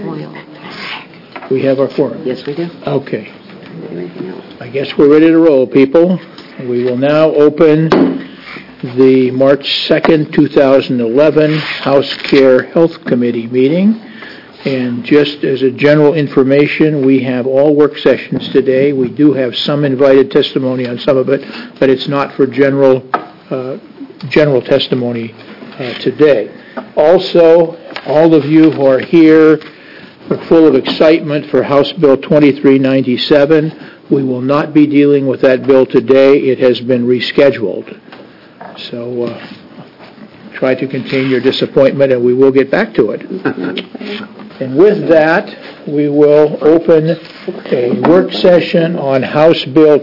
We have our quorum. Yes, we do. Okay. Anything else? I guess we're ready to roll, people. We will now open the March 2nd, 2011 House Care Health Committee meeting. And just as a general information, we have all work sessions today. We do have some invited testimony on some of it, but it's not for general testimony today. Also, all of you who are here are full of excitement for House Bill 2397. We will not be dealing with that bill today. It has been rescheduled. So try to contain your disappointment, and we will get back to it. And with that, we will open a work session on House Bill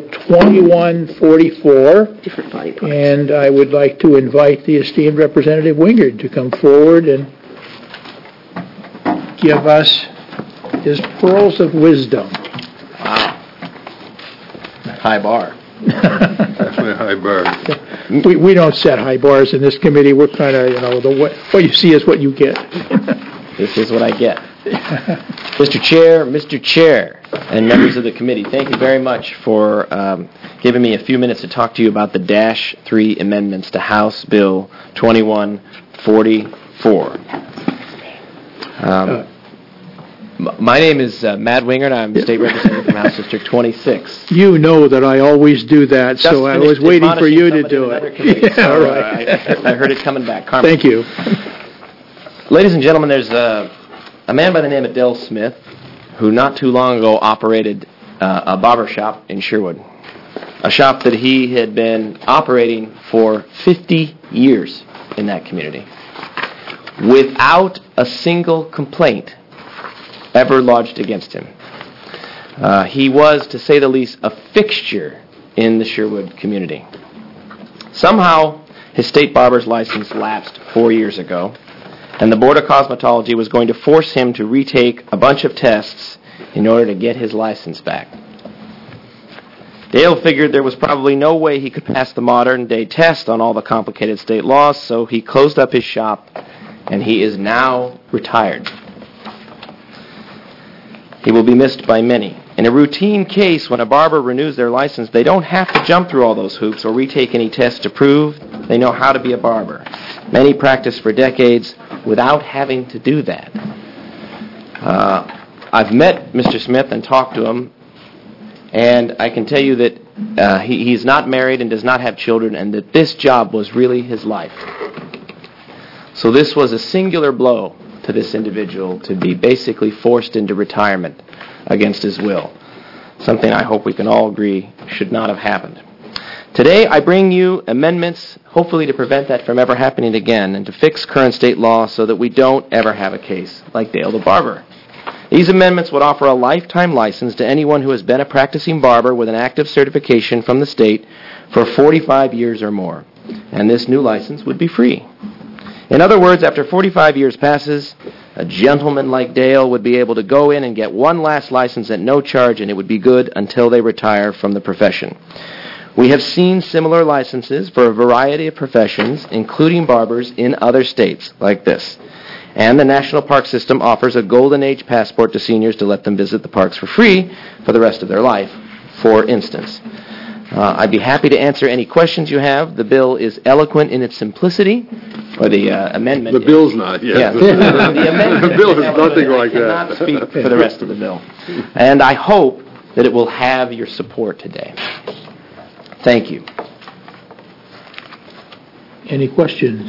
2144. Different body parts. And I would like to invite the esteemed Representative Wingard to come forward and give us his pearls of wisdom. Wow. High bar. Definitely a high bar. We don't set high bars in this committee. We're kind of, what you see is what you get. This is what I get. Mr. Chair, and members of the committee, thank you very much for giving me a few minutes to talk to you about the Dash 3 amendments to House Bill 2144. My name is Matt Wingard. I'm State Representative from House District 26. You know that I always do that, so I was waiting for you to do it. Yeah, right. I heard it coming back. Carmen. Thank you. Ladies and gentlemen, there's a man by the name of Dale Smith who not too long ago operated a barber shop in Sherwood, a shop that he had been operating for 50 years in that community without a single complaint ever lodged against him. He was, to say the least, a fixture in the Sherwood community. Somehow, his state barber's license lapsed 4 years ago, and the Board of Cosmetology was going to force him to retake a bunch of tests in order to get his license back. Dale figured there was probably no way he could pass the modern-day test on all the complicated state laws, so he closed up his shop, and he is now retired. He will be missed by many. In a routine case, when a barber renews their license, they don't have to jump through all those hoops or retake any tests to prove they know how to be a barber. Many practice for decades without having to do that. I've met Mr. Smith and talked to him, and I can tell you that he's not married and does not have children, and that this job was really his life. So this was a singular blow to this individual to be basically forced into retirement against his will. Something I hope we can all agree should not have happened. Today I bring you amendments hopefully to prevent that from ever happening again and to fix current state law so that we don't ever have a case like Dale the Barber. These amendments would offer a lifetime license to anyone who has been a practicing barber with an active certification from the state for 45 years or more. And this new license would be free. In other words, after 45 years passes, a gentleman like Dale would be able to go in and get one last license at no charge, and it would be good until they retire from the profession. We have seen similar licenses for a variety of professions, including barbers, in other states like this. And the National Park System offers a Golden Age passport to seniors to let them visit the parks for free for the rest of their life, for instance. I'd be happy to answer any questions you have. The bill is eloquent in its simplicity, or the amendment. The bill's not, yes. Yeah. The amendment The bill is nothing like that. I cannot speak for the rest of the bill. And I hope that it will have your support today. Thank you. Any questions?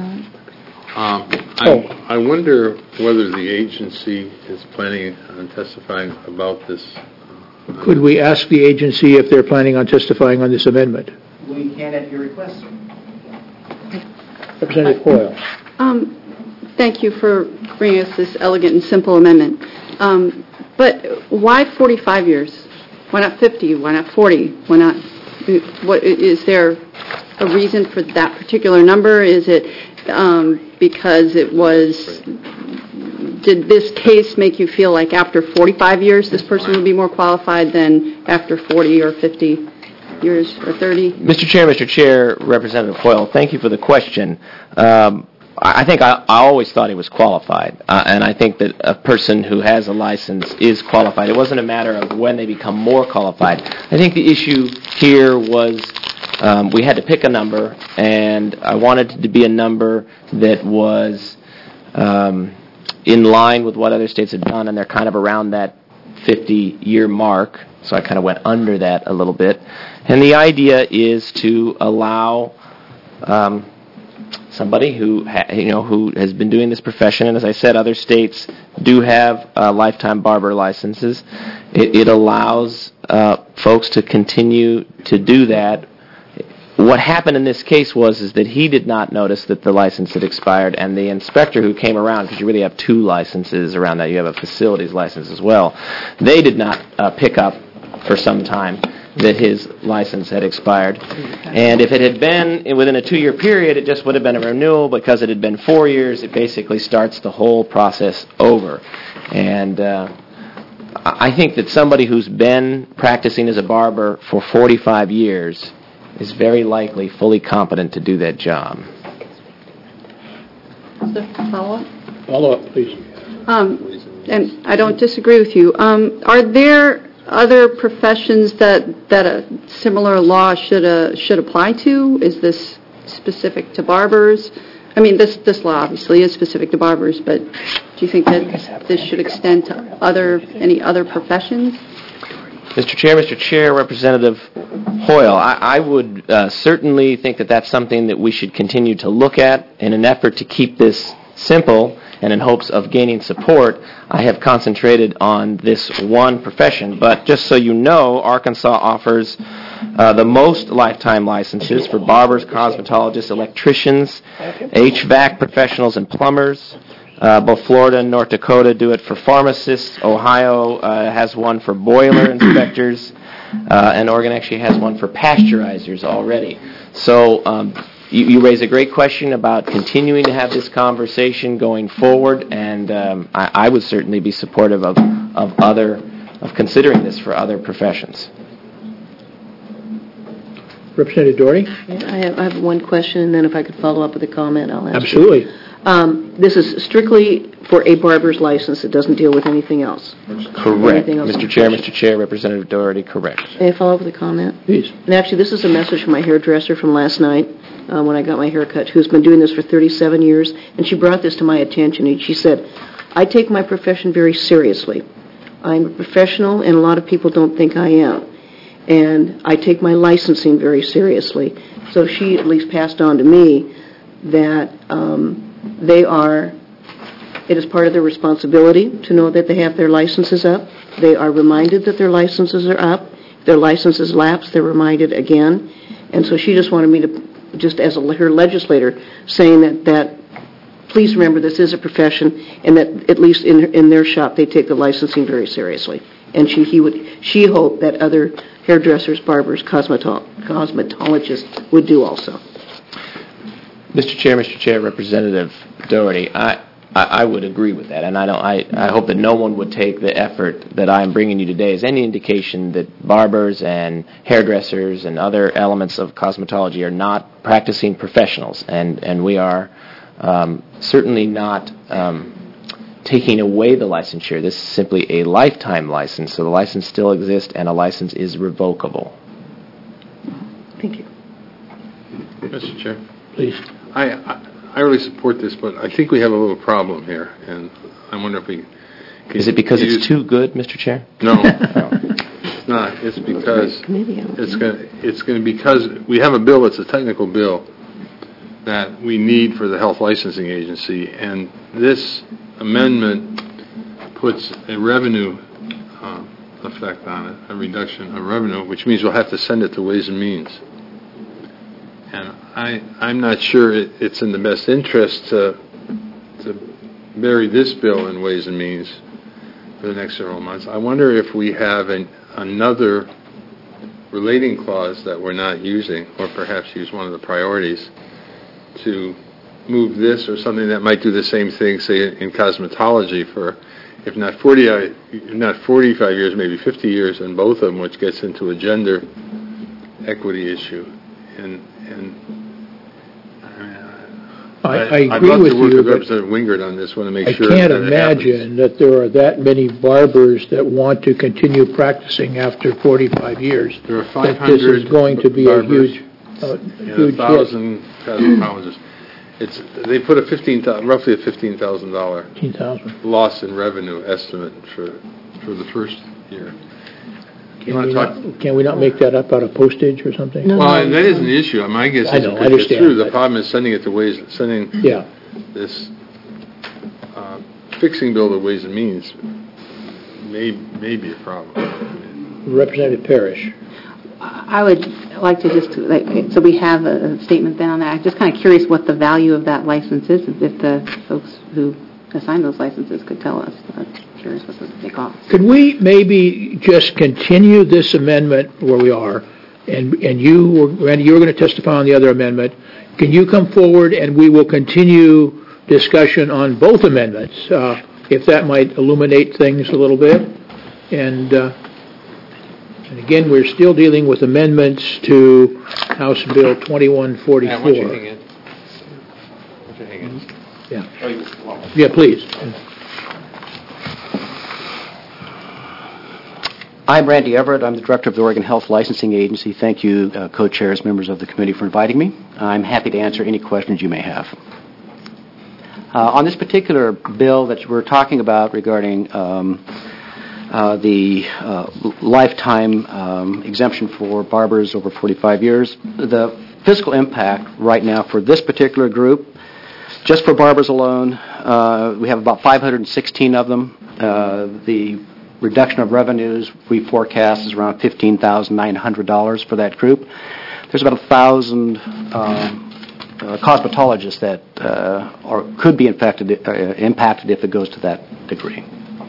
I wonder whether the agency is planning on testifying about this. Could we ask the agency if they're planning on testifying on this amendment? We can at your request. Representative Coyle. Thank you for bringing us this elegant and simple amendment. But why 45 years? Why not 50? Why not 40? Why not? What is there a reason for that particular number? Is it because it was? Did this case make you feel like after 45 years this person would be more qualified than after 40 or 50 years or 30? Mr. Chair, Representative Coyle, thank you for the question. I think I always thought he was qualified, and I think that a person who has a license is qualified. It wasn't a matter of when they become more qualified. I think the issue here was we had to pick a number, and I wanted it to be a number that was in line with what other states had done, and they're kind of around that 50-year mark, so I kind of went under that a little bit. And the idea is to allow somebody who who has been doing this profession, and as I said, other states do have lifetime barber licenses. It allows folks to continue to do that. What happened in this case is that he did not notice that the license had expired, and the inspector who came around, because you really have two licenses around that, you have a facilities license as well, they did not pick up for some time that his license had expired. And if it had been within a 2-year period, it just would have been a renewal. Because it had been 4 years, it basically starts the whole process over. And I think that somebody who's been practicing as a barber for 45 years is very likely fully competent to do that job. Is there a follow-up? Follow-up, please. And I don't disagree with you. Are there other professions that a similar law should apply to? Is this specific to barbers? I mean, this law obviously is specific to barbers, but do you think that this should extend to any other professions? Mr. Chair, Representative Hoyle, I would certainly think that that's something that we should continue to look at in an effort to keep this simple, and in hopes of gaining support. I have concentrated on this one profession, but just so you know, Arkansas offers the most lifetime licenses for barbers, cosmetologists, electricians, HVAC professionals, and plumbers. Both Florida and North Dakota do it for pharmacists. Ohio has one for boiler inspectors, and Oregon actually has one for pasteurizers already. So you raise a great question about continuing to have this conversation going forward, and I would certainly be supportive of considering this for other professions. Representative Doherty? I have one question, and then if I could follow up with a comment, I'll ask Absolutely. you. This is strictly for a barber's license. It doesn't deal with anything else. Correct. Mr. Chair, Representative Doherty, correct. May I follow up with a comment? Please. And actually, this is a message from my hairdresser from last night when I got my hair cut, who's been doing this for 37 years, and she brought this to my attention, and she said, I take my profession very seriously. I'm a professional, and a lot of people don't think I am. And I take my licensing very seriously. So she at least passed on to me that it is part of their responsibility to know that they have their licenses up. They are reminded that their licenses are up. If their licenses lapse, they're reminded again. And so she just wanted me to, just as her legislator, saying that please remember this is a profession, and that at least in their shop they take the licensing very seriously. And she hoped that other hairdressers, barbers, cosmetologists would do also. Mr. Chair, Representative Doherty, I would agree with that, and I hope that no one would take the effort that I am bringing you today as any indication that barbers and hairdressers and other elements of cosmetology are not practicing professionals, and we are certainly not taking away the licensure. This is simply a lifetime license, so the license still exists, and a license is revocable. Thank you. Mr. Chair. Please. I really support this, but I think we have a little problem here, and I wonder if we... Is it because it's too good, Mr. Chair? No, it's not. It's because because we have a bill that's a technical bill that we need for the Health Licensing Agency, and this amendment puts a revenue effect on it, a reduction of revenue, which means we'll have to send it to Ways and Means. And I'm not sure it's in the best interest to bury this bill in Ways and Means for the next several months. I wonder if we have another relating clause that we're not using, or perhaps use one of the priorities to move this or something that might do the same thing, say, in cosmetology for, if not 45 years, maybe 50 years in both of them, which gets into a gender equity issue. And I I'd agree love with to work you, with but Representative Wingert on this one to make I sure can't that it happens. imagine that there are that many barbers that want to continue practicing after 45 years. There are That this 500 is going to be barbers a huge and hit. 1,000 cosmetologists. They put roughly a $15,000 15,000. loss in revenue estimate for the first year. Can we not make that up out of postage or something? No. Well, that isn't the issue. My guess I is know, it I could get understand, through. The but- problem is sending Yeah. this fixing bill to Ways and Means may be a problem. Representative Parrish. I would like to just, so we have a statement then on that. I'm just kind of curious what the value of that license is, if the folks who assign those licenses could tell us. I'm curious what they cost. Could we maybe just continue this amendment where we are, and Randy, you were going to testify on the other amendment. Can you come forward and we will continue discussion on both amendments, if that might illuminate things a little bit? And again, we're still dealing with amendments to House Bill 2144. Why don't you hang in? Yeah, please. I'm Randy Everett. I'm the director of the Oregon Health Licensing Agency. Thank you, co-chairs, members of the committee, for inviting me. I'm happy to answer any questions you may have. On this particular bill that we're talking about regarding the lifetime exemption for barbers over 45 years, the fiscal impact right now for this particular group, just for barbers alone, we have about 516 of them. The reduction of revenues we forecast is around $15,900 for that group. There's about 1,000 cosmetologists that could be impacted if it goes to that degree.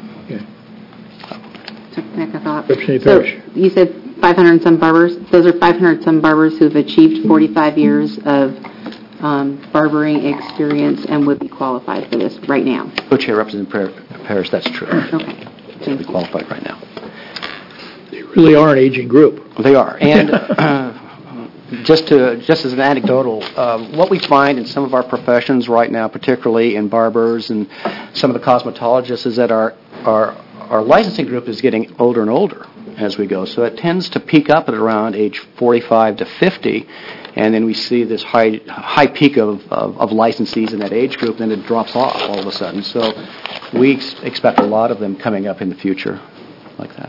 To make a thought. Representative So Parrish. you said 500 and some barbers. Those are 500 and some barbers who've achieved 45 years of barbering experience and would be qualified for this right now. Co-chair Representative Parrish, that's true. Okay. They'll be qualified right now. They really are an aging group. They are. And just as an anecdotal, what we find in some of our professions right now, particularly in barbers and some of the cosmetologists, is that our licensing group is getting older and older as we go. So it tends to peak up at around age 45 to 50, and then we see this high peak of licensees in that age group, and then it drops off all of a sudden. So we expect a lot of them coming up in the future like that.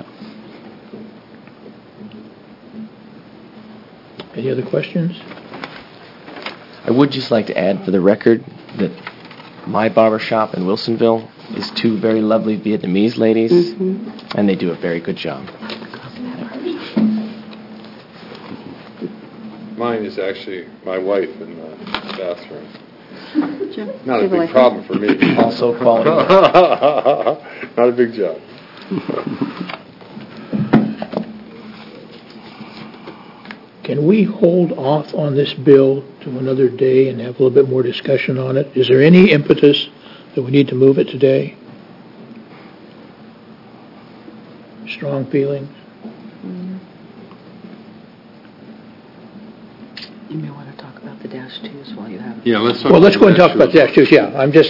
Any other questions? I would just like to add for the record that my barber shop in Wilsonville is two very lovely Vietnamese ladies, and they do a very good job. Mine is actually my wife in the bathroom. Not a Give a big life. problem for me. Also quality. Not a big job. Can we hold off on this bill to another day and have a little bit more discussion on it? Is there any impetus that we need to move it today? Strong feelings? You may want to talk about the -2s while you have it. Yeah, let's talk Well, let's about go and that talk about too. that too. Yeah, I'm just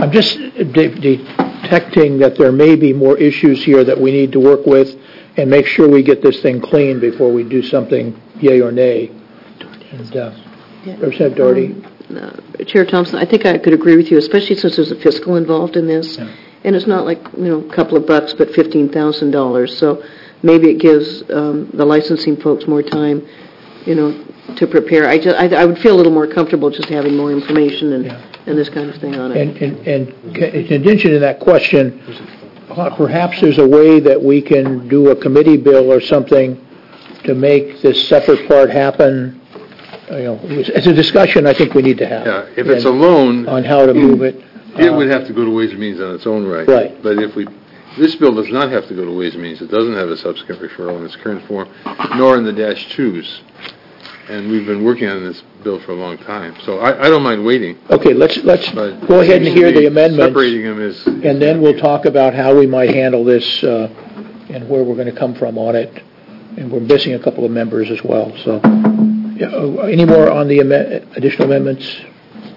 detecting that there may be more issues here that we need to work with and make sure we get this thing clean before we do something, yay or nay. And, Representative Doherty? Chair Thompson, I think I could agree with you, especially since there's a fiscal involved in this. Yeah. And it's not like, a couple of bucks, but $15,000. So maybe it gives the licensing folks more time, to prepare. I would feel a little more comfortable just having more information and this kind of thing on it. And in addition to that question, perhaps there's a way that we can do a committee bill or something to make this separate part happen. It's a discussion I think we need to have. Yeah, if it's a loan, on how to move it. it would have to go to Ways and Means on its own right. Right. But this bill does not have to go to Ways and Means. It doesn't have a subsequent referral in its current form, nor in the -2s. And we've been working on this bill for a long time. So I don't mind waiting. Okay, let's But go ahead and hear the amendments, Separating them is... and then we'll talk about how we might handle this and where we're going to come from on it. And we're missing a couple of members as well. So, any more on the additional amendments?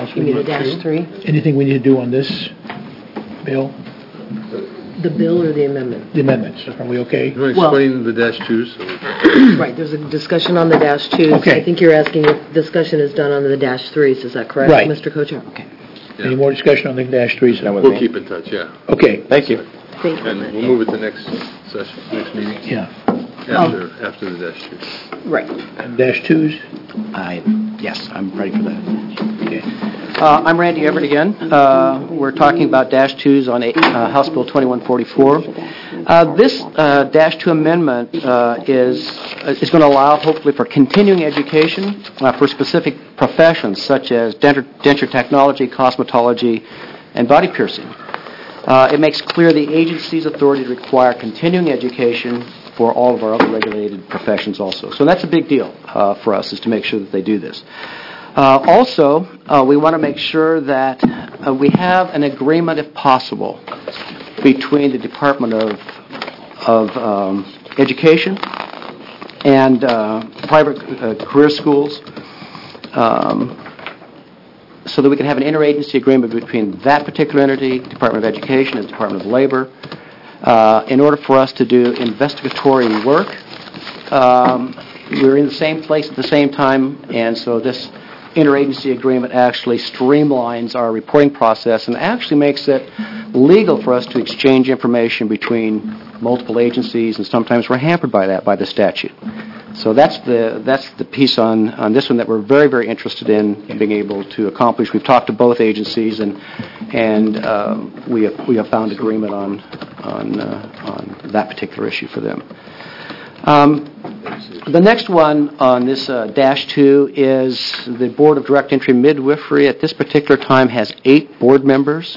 else You we mean the need to do? dash 3? Anything we need to do on this bill? The bill or the amendment? The amendments, are we okay? You want to Well- explain the dash twos? Right, there's a discussion on the dash 2s. Okay. I think you're asking if discussion is done on the dash 3s, is that correct, Right. Mr. Co-Chair? Okay. Any more discussion on the dash threes? That was We'll me. keep in touch, yeah. Okay, Thank you. Thank you. And we'll move it to next session, next meeting, yeah. after the dash twos. Right. And dash twos? Yes, I'm ready for that. Okay. I'm Randy Everett again. We're talking about dash 2s on House Bill 2144. This dash 2 amendment is going to allow, hopefully, for continuing education for specific professions such as denture technology, cosmetology, and body piercing. It makes clear the agency's authority to require continuing education for all of our other regulated professions also. So that's a big deal for us, is to make sure that they do this. Also, we want to make sure that we have an agreement, if possible, between the Department of Education and private career schools, so that we can have an interagency agreement between that particular entity, Department of Education and Department of Labor, in order for us to do investigatory work. We're in the same place at the same time, and so this interagency agreement actually streamlines our reporting process and actually makes it legal for us to exchange information between multiple agencies, and sometimes we're hampered by that, by the statute. So that's the piece on this one that we're very, very interested in being able to accomplish. We've talked to both agencies, and we have found agreement on that particular issue for them. The next one on this dash 2 is the Board of Direct Entry Midwifery. At this particular time has 8 board members.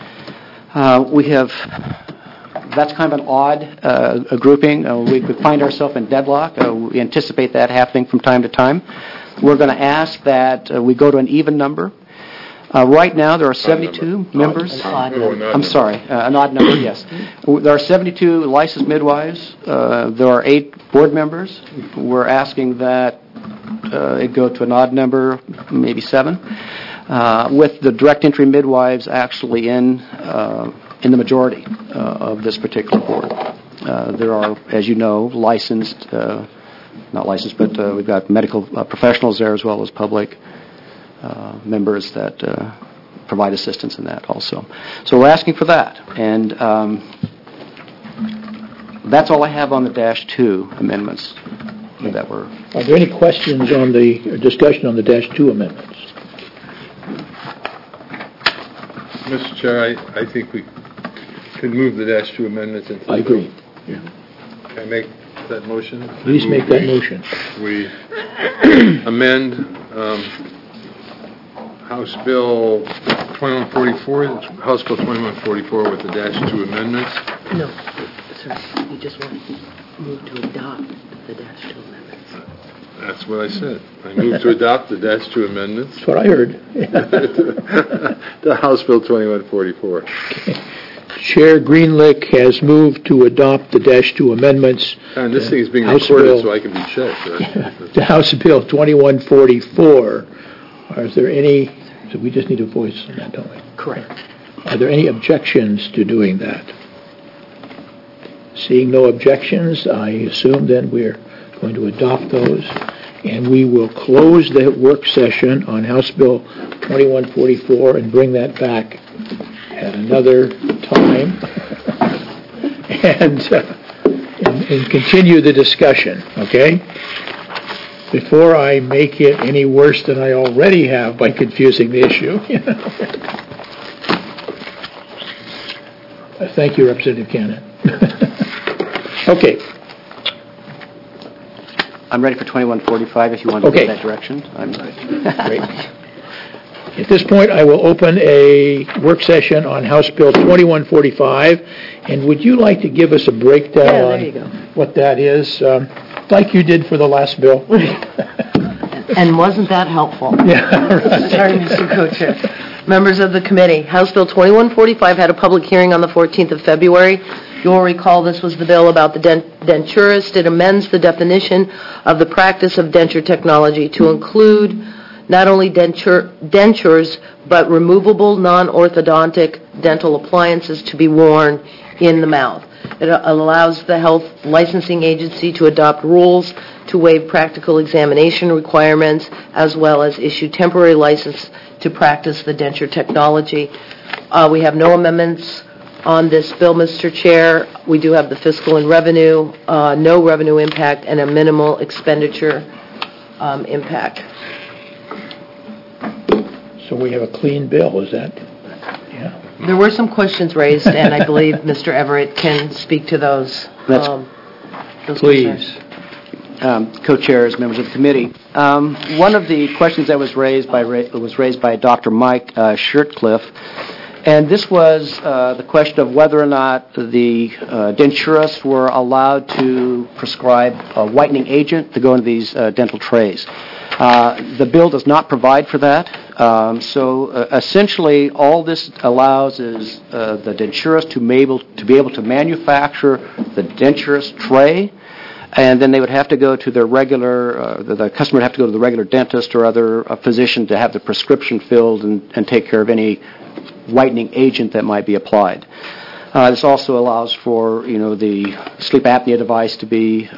That's kind of an odd grouping. We could find ourselves in deadlock. We anticipate that happening from time to time. We're going to ask that we go to an even number. Right now, there are 72 members. I'm sorry, an odd number, yes. There are 72 licensed midwives. There are 8 board members. We're asking that it go to an odd number, maybe 7, with the direct entry midwives actually in the majority of this particular board. There are, as you know, licensed, not licensed, but we've got medical professionals there as well as public members that provide assistance in that also. So we're asking for that. And that's all I have on the dash 2 amendments that were... Are there any questions on the discussion on the dash 2 amendments? Mr. Chair, I think we could move the dash 2 amendments into... I agree. Yeah. Can I make that motion? Please make that motion. We amend House Bill 2144, House Bill 2144 with the dash 2 amendments. No, sir, you just want to move to adopt the dash 2 amendments. That's what I said. I move to adopt the dash 2 amendments That's what I heard. to House Bill 2144. Chair Greenlick has moved to adopt the dash 2 amendments. And this thing is being House recorded Bill- so I can be checked. To House Bill 2144. Is there any, so we just need a voice on that, don't we? Correct. Are there any objections to doing that? Seeing no objections, I assume then we're going to adopt those, and we will close the work session on House Bill 2144 and bring that back at another time and continue the discussion, okay? Before I make it any worse than I already have by confusing the issue. Thank you, Representative Cannon. Okay. I'm ready for 2145 if you want to Okay. go that direction. I'm Great. At this point, I will open a work session on House Bill 2145, and would you like to give us a breakdown Yeah, there you go. on what that is, like you did for the last bill? And wasn't that helpful? Yeah, right. Sorry, Mr. Co-Chair. Members of the committee, House Bill 2145 had a public hearing on the 14th of February. You will recall this was the bill about the denturist. It amends the definition of the practice of denture technology to include not only dentures, but removable non-orthodontic dental appliances to be worn in the mouth. It allows the health licensing agency to adopt rules to waive practical examination requirements, as well as issue temporary license to practice the denture technology. We have no amendments on this bill, Mr. Chair. We do have the fiscal and revenue, no revenue impact, and a minimal expenditure impact. So we have a clean bill, is that? Yeah. There were some questions raised, and I believe Mr. Everett can speak to those. Those Please. Co-chairs, members of the committee. One of the questions that was raised by Dr. Mike Shirtcliffe, and this was the question of whether or not the denturists were allowed to prescribe a whitening agent to go into these dental trays. The bill does not provide for that. So essentially, all this allows is the denturist to be able to manufacture the denturist tray, and then they would have to go to their regular, the customer would have to go to the regular dentist or other physician to have the prescription filled and take care of any whitening agent that might be applied. This also allows for, the sleep apnea device to be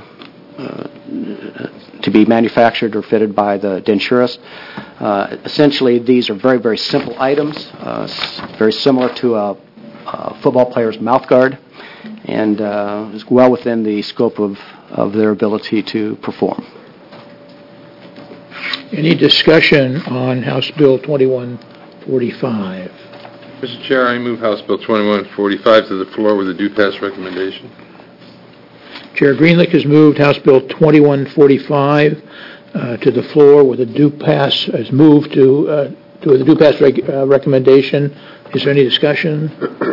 manufactured or fitted by the denturist. Essentially, these are very, very simple items, very similar to a football player's mouth guard, and is well within the scope of their ability to perform. Any discussion on House Bill 2145? Mr. Chair, I move House Bill 2145 to the floor with a due pass recommendation. Chair Greenlick has moved House Bill 2145 to the floor with a due pass, has moved to the due pass recommendation. Is there any discussion?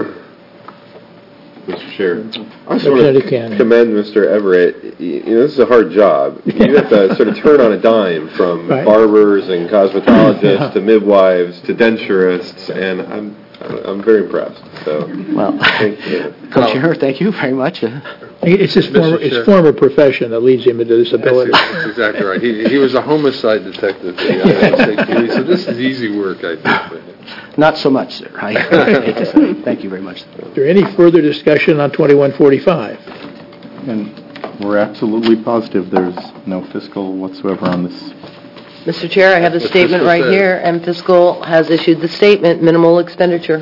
Mr. Chair, I just want to commend Mr. Everett. This is a hard job. You have to sort of turn on a dime from barbers and cosmetologists to midwives to denturists, and I'm very impressed. So, well, thank you. Co-Chair, thank you very much. It's his former profession that leads him into this ability. That's exactly right. He was a homicide detective at the ISAQ, so this is easy work, I think, for him. Not so much, sir. Thank you very much. Is there any further discussion on 2145? And we're absolutely positive there's no fiscal whatsoever on this. Mr. Chair, I have the statement right here, and fiscal has issued the statement, minimal expenditure.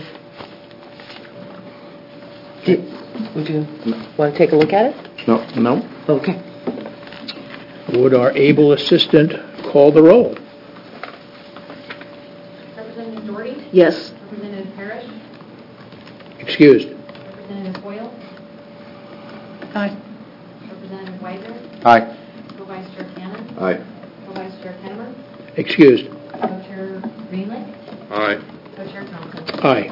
Would you want to take a look at it? No. Okay. Would our able assistant call the roll? Representative Doherty? Yes. Representative Parrish? Excused. Representative Boyle? Aye. Representative Weiser? Aye. Co-Vice Chair Cannon? Aye. Co-Vice Chair Kennemer? Excused. Co-Chair Greenlick? Aye. Co-Chair Thompson? Aye.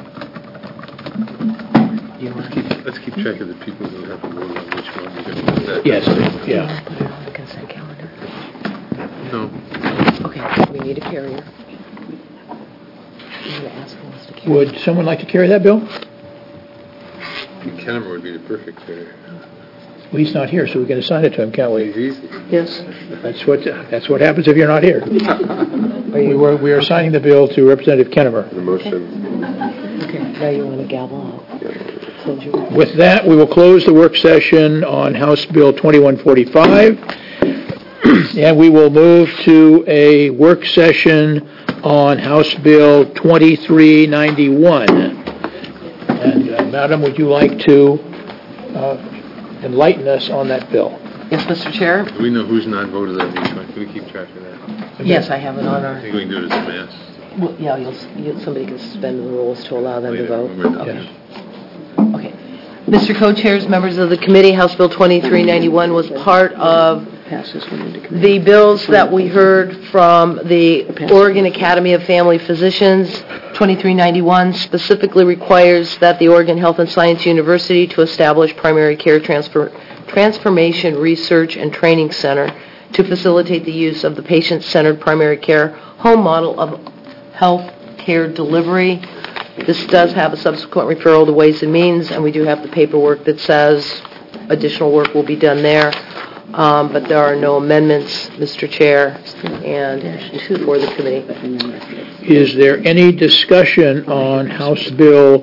Let's keep track of the people who have to vote on which one we're going to put that. Yes, yeah. Put it on the consent calendar. No. Okay, we need a carrier. You're going to ask for us to carry. Would someone like to carry that bill? Kennemer would be the perfect carrier. Well, he's not here, so we can assign it to him, can't we? He's easy. Yes. That's what happens if you're not here. We are assigning the bill to Representative Kennemer. The motion. Okay, now you want to gavel out. With that, we will close the work session on House Bill 2145, and we will move to a work session on House Bill 2391. And, Madam, would you like to enlighten us on that bill? Yes, Mr. Chair? Do we know who's not voted on each one? Can we keep track of that? Yes, I have it on I our... think we can do it as a mass. Well, yeah, somebody can suspend the rules to allow them to vote. Yes. Okay. Mr. Co-Chairs, members of the committee, House Bill 2391 was part of the bills that we heard from the Oregon Academy of Family Physicians. 2391 specifically requires that the Oregon Health and Science University to establish primary care transformation research and training center to facilitate the use of the patient-centered primary care home model of health care delivery. This does have a subsequent referral to Ways and Means, and we do have the paperwork that says additional work will be done there. but there are no amendments, Mr. Chair, and for the committee. Is there any discussion on House Bill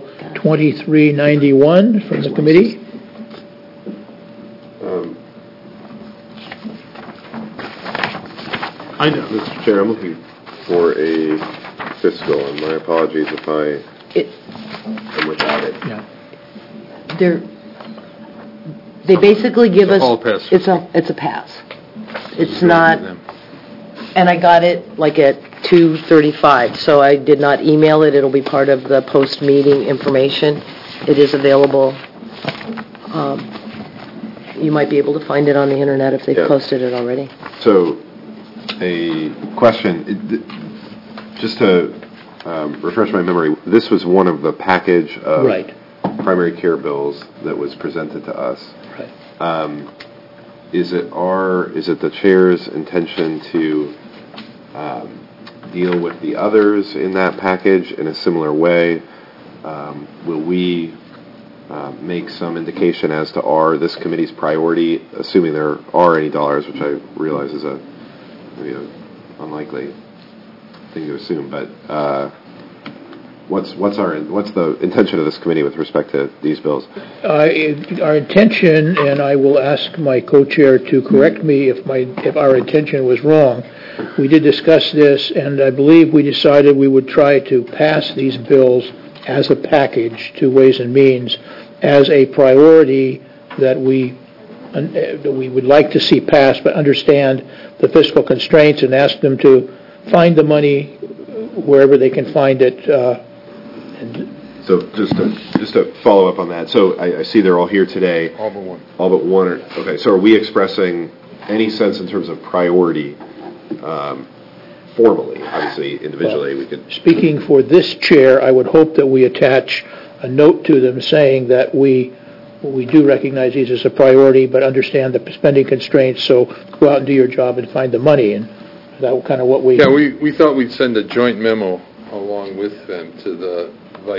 2391 from the committee? Mr. Chair, I'm looking for a fiscal, and my apologies if I am without it. Yeah. They basically give us, all pass. it's a pass. It's not, and I got it like at 2:35, so I did not email it. It'll be part of the post-meeting information. It is available. You might be able to find it on the internet if they've posted it already. So, a question, just to refresh my memory, this was one of the package of primary care bills that was presented to us. Right. Is it the chair's intention to deal with the others in that package in a similar way? Will we make some indication as to this committee's priority, assuming there are any dollars, which I realize is maybe an unlikely thing to assume, but what's the intention of this committee with respect to these bills? Our intention, and I will ask my co-chair to correct me if our intention was wrong. We did discuss this, and I believe we decided we would try to pass these bills as a package to Ways and Means as a priority that we would like to see passed, but understand the fiscal constraints and ask them to find the money wherever they can find it. So just to follow up on that, so I see they're all here today. All but one. All but one. Okay, so are we expressing any sense in terms of priority formally? Obviously, individually, we could... Speaking for this chair, I would hope that we attach a note to them saying that we do recognize these as a priority, but understand the spending constraints, so go out and do your job and find the money. And that was kind of what we... Yeah, we thought we'd send a joint memo along with them to the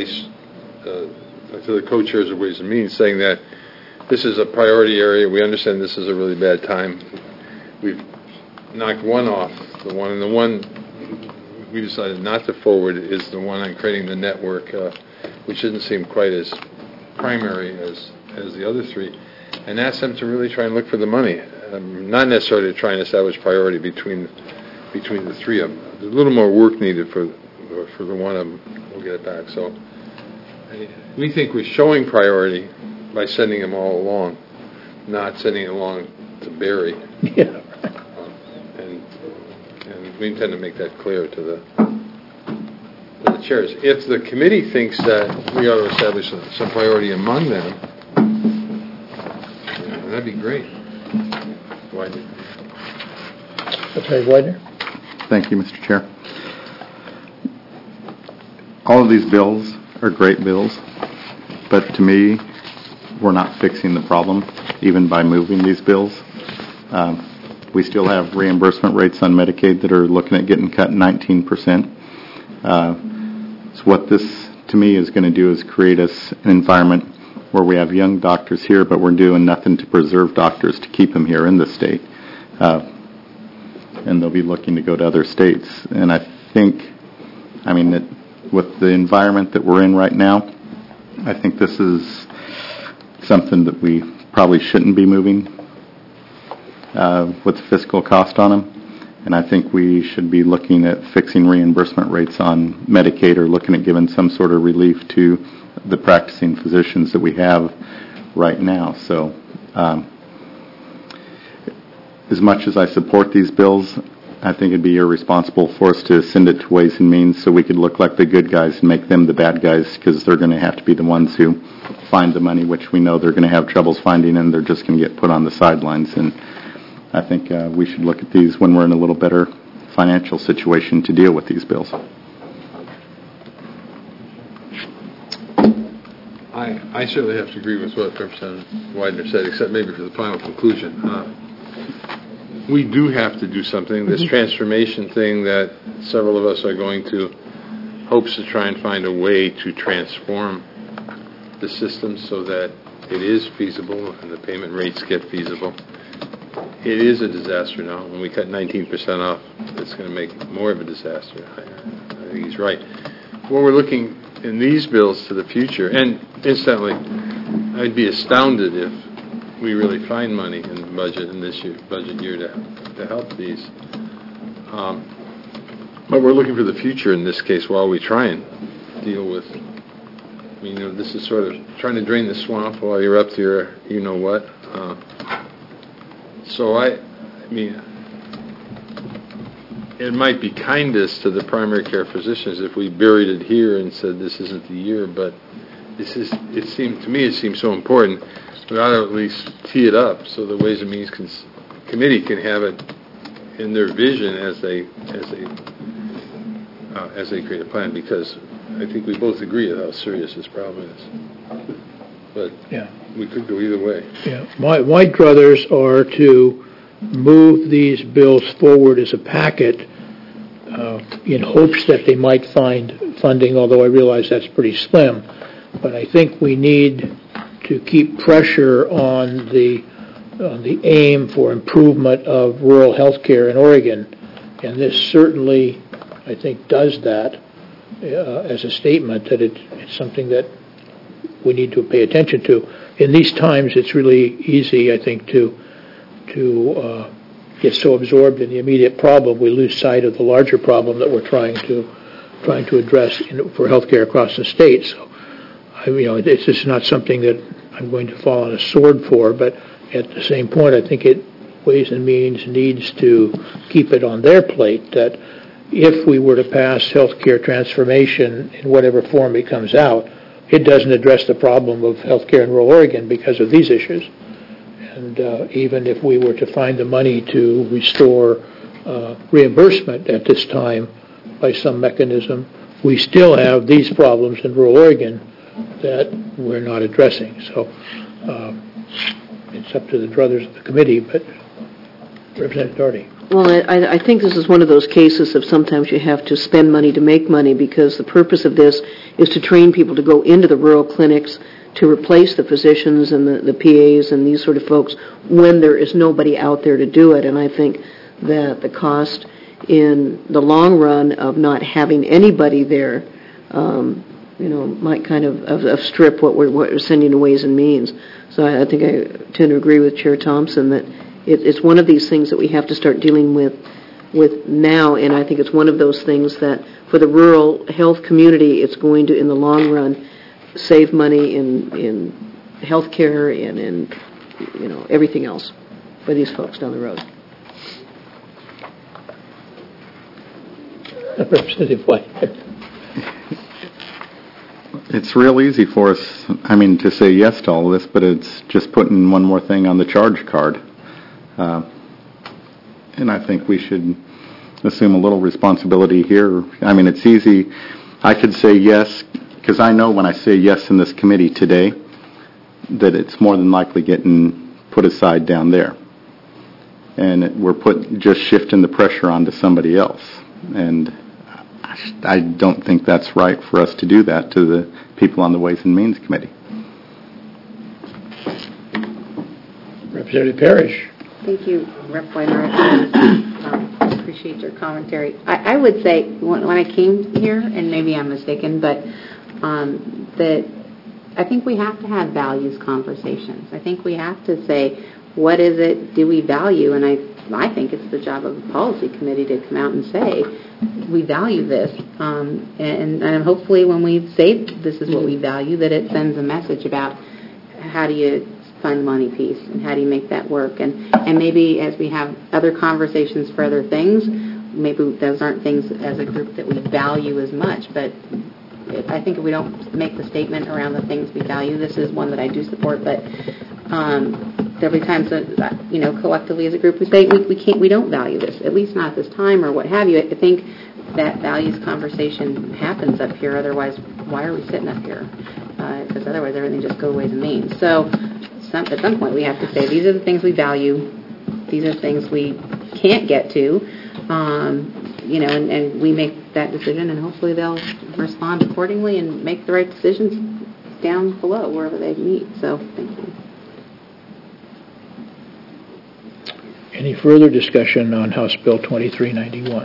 to the co-chairs of Ways and Means, saying that this is a priority area. We understand this is a really bad time. We've knocked one off, the one we decided not to forward is the one on creating the network, which didn't seem quite as primary as the other three, and ask them to really try and look for the money, not necessarily to try and establish priority between the three of them. There's a little more work needed for the one of them. We'll get it back. So we think we're showing priority by sending them all along, not sending it along to Barry. Yeah. And we intend to make that clear to the chairs. If the committee thinks that we ought to establish some priority among them, that'd be great. Widener. Attorney Widener. Thank you, Mr. Chair. All of these bills are great bills, but to me, we're not fixing the problem, even by moving these bills. We still have reimbursement rates on Medicaid that are looking at getting cut 19%. So what this, to me, is going to do is create us an environment where we have young doctors here, but we're doing nothing to preserve doctors to keep them here in the state. And they'll be looking to go to other states. And I think, that with the environment that we're in right now, I think this is something that we probably shouldn't be moving with the fiscal cost on them. And I think we should be looking at fixing reimbursement rates on Medicaid or looking at giving some sort of relief to the practicing physicians that we have right now. So as much as I support these bills, I think it'd be irresponsible for us to send it to Ways and Means so we could look like the good guys and make them the bad guys, because they're going to have to be the ones who find the money, which we know they're going to have troubles finding, and they're just going to get put on the sidelines. And I think we should look at these when we're in a little better financial situation to deal with these bills. I certainly have to agree with what Representative Widener said, except maybe for the final conclusion. We do have to do something. This transformation thing that several of us are going to hopes to try and find a way to transform the system so that it is feasible and the payment rates get feasible. it is a disaster now. When we cut 19% off, it's going to make more of a disaster. I think he's right. When we're looking in these bills to the future, and incidentally, I'd be astounded if we really find money in the budget in this budget year to help these. But we're looking for the future in this case while we try and deal with. I mean, this is sort of trying to drain the swamp while you're up to your you-know-what. So I mean, it might be kindest to the primary care physicians if we buried it here and said this isn't the year, but it seems so important. We ought to at least tee it up so the Ways and Means Committee can have it in their vision as they create a plan, because I think we both agree on how serious this problem is. But we could go either way. Yeah, my druthers are to move these bills forward as a packet in hopes that they might find funding, although I realize that's pretty slim. But I think we need to keep pressure on the aim for improvement of rural health care in Oregon. And this certainly, I think, does that as a statement that it's something that we need to pay attention to. In these times, it's really easy, I think, to get so absorbed in the immediate problem we lose sight of the larger problem that we're trying to address for healthcare across the state. So, it's just not something that I'm going to fall on a sword for. But at the same point, I think Ways and Means needs to keep it on their plate that if we were to pass healthcare transformation in whatever form it comes out, it doesn't address the problem of healthcare in rural Oregon because of these issues. And even if we were to find the money to restore reimbursement at this time by some mechanism, we still have these problems in rural Oregon that we're not addressing. So it's up to the druthers of the committee, but Representative Doherty. Well, I think this is one of those cases of sometimes you have to spend money to make money, because the purpose of this is to train people to go into the rural clinics to replace the physicians and the PAs and these sort of folks when there is nobody out there to do it. And I think that the cost in the long run of not having anybody there, might kind of strip what we're sending to Ways and Means. So I think I tend to agree with Chair Thompson that it's one of these things that we have to start dealing with now, and I think it's one of those things that for the rural health community, it's going to, in the long run, save money in health care and in everything else for these folks down the road. Representative White. It's real easy for us, to say yes to all of this, but it's just putting one more thing on the charge card. And I think we should assume a little responsibility here. It's easy. I could say yes, because I know when I say yes in this committee today, that it's more than likely getting put aside down there. And we're just shifting the pressure onto somebody else. And I don't think that's right for us to do that to the people on the Ways and Means Committee. Representative Parrish. Thank you, Rep. Weiner. Appreciate your commentary. I would say when I came here, and maybe I'm mistaken, but that I think we have to have values conversations. I think we have to say, what is it do we value? And I think it's the job of the policy committee to come out and say, we value this. And hopefully when we say this is what we value, that it sends a message about how do you fund money piece and how do you make that work. And maybe as we have other conversations for other things, maybe those aren't things as a group that we value as much. But I think if we don't make the statement around the things we value, this is one that I do support, but there'll be times that, collectively as a group we say we don't value this, at least not at this time or what have you. I think that values conversation happens up here. Otherwise, why are we sitting up here? Because otherwise everything just goes Ways and Means. So at some point we have to say these are the things we value, these are things we can't get to, and we make that decision, and hopefully they'll respond accordingly and make the right decisions down below wherever they meet. So thank you. Any further discussion on House Bill 2391?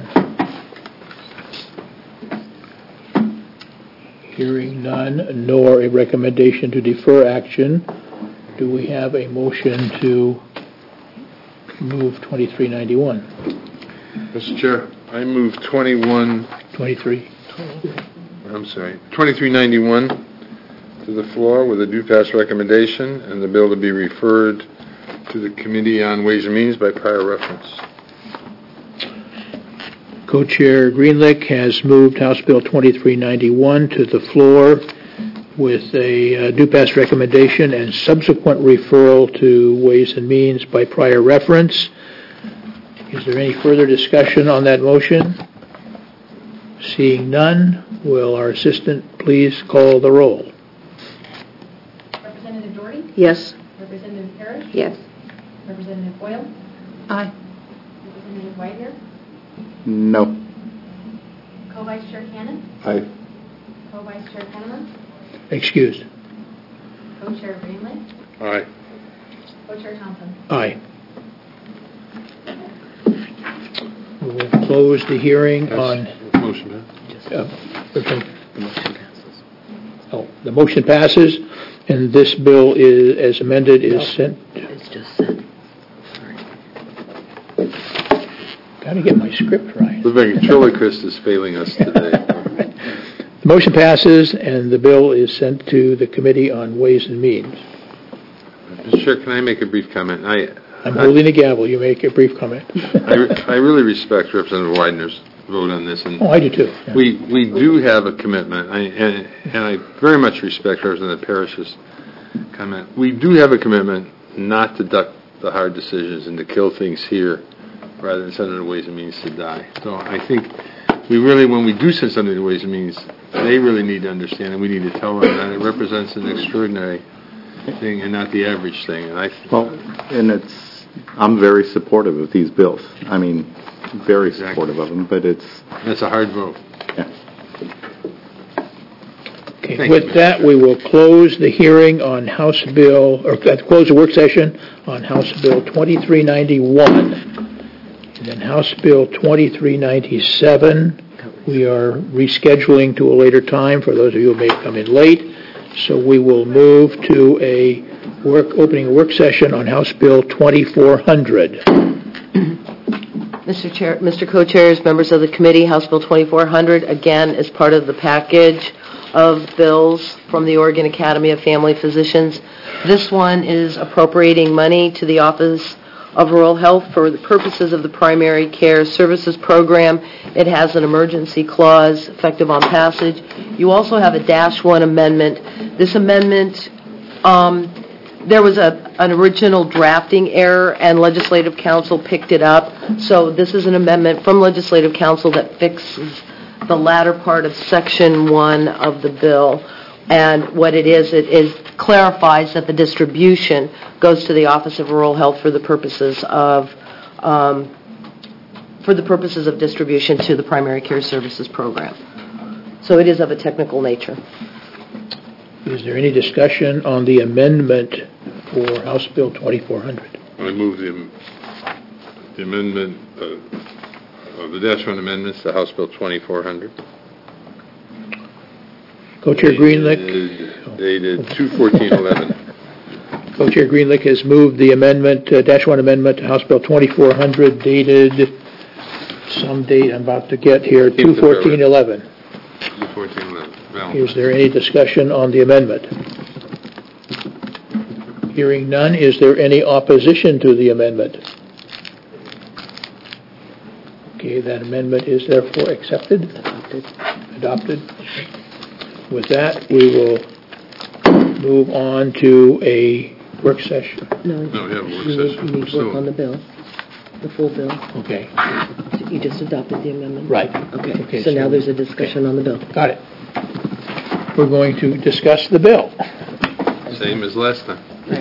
Hearing none, nor a recommendation to defer action, do we have a motion to move 2391? Mr. Chair, I move 2391 to the floor with a do-pass recommendation and the bill to be referred to the Committee on Ways and Means by prior reference. Co-Chair Greenlick has moved House Bill 2391 to the floor with a do-pass recommendation and subsequent referral to Ways and Means by prior reference. Is there any further discussion on that motion? Seeing none, will our assistant please call the roll? Representative Doherty? Yes. Representative Parrish? Yes. Representative Boyle? Aye. Representative Wagner? No. Co-Vice Chair Cannon? Aye. Co-Vice Chair Penniman? Excused. Co-Chair Greenlee? Aye. Co-Chair Thompson? Aye. We will close the hearing on... Motion the motion passes, and this bill is, as amended, is sent... It's just sent. Got to get my script right. The ventriloquist is failing us today. The motion passes, and the bill is sent to the Committee on Ways and Means. Mr. Chair, can I make a brief comment? I'm holding the gavel. You make a brief comment. I really respect Representative Widener's vote on this, and I do too. Yeah. we do have a commitment, and I very much respect Representative Parrish's comment. We do have a commitment not to duck the hard decisions and to kill things here rather than send it to Ways and Means to die. So I think we really, when we do send something to Ways and Means, they really need to understand, and we need to tell them that it represents an extraordinary thing and not the average thing. And I'm very supportive of these bills. I mean, very supportive of them, but that's a hard vote. Yeah. Okay. With that, we will close the hearing on House Bill, or close the work session on House Bill 2391. And then House Bill 2397, we are rescheduling to a later time for those of you who may come in late. So we will move to opening a work session on House Bill 2400. Mr. Chair, Mr. Co-Chairs, members of the committee, House Bill 2400, again, is part of the package of bills from the Oregon Academy of Family Physicians. This one is appropriating money to the Office of Rural Health for the purposes of the Primary Care Services Program. It has an emergency clause effective on passage. You also have a -1 amendment. This amendment, there was an original drafting error, and Legislative Council picked it up. So this is an amendment from Legislative Council that fixes the latter part of Section 1 of the bill. And what it is clarifies that the distribution goes to the Office of Rural Health for the purposes of distribution to the Primary Care Services Program. So it is of a technical nature. Is there any discussion on the amendment for House Bill 2400? I move the amendment of the -1 amendments to House Bill 2400. Co-Chair Greenlick. Dated 2/14/11. Co-Chair Greenlick has moved the amendment, -1 amendment to House Bill 2400, dated some date I'm about to get here, 2/14/11. 2/14/11. Is there any discussion on the amendment? Hearing none, is there any opposition to the amendment? Okay, that amendment is therefore accepted. Adopted. With that, we will move on to a work session. No, we have a work session. You need to work on the bill, the full bill. Okay. You just adopted the amendment? Right. Okay, so now there's a discussion on the bill. Got it. We're going to discuss the bill. Same as last time.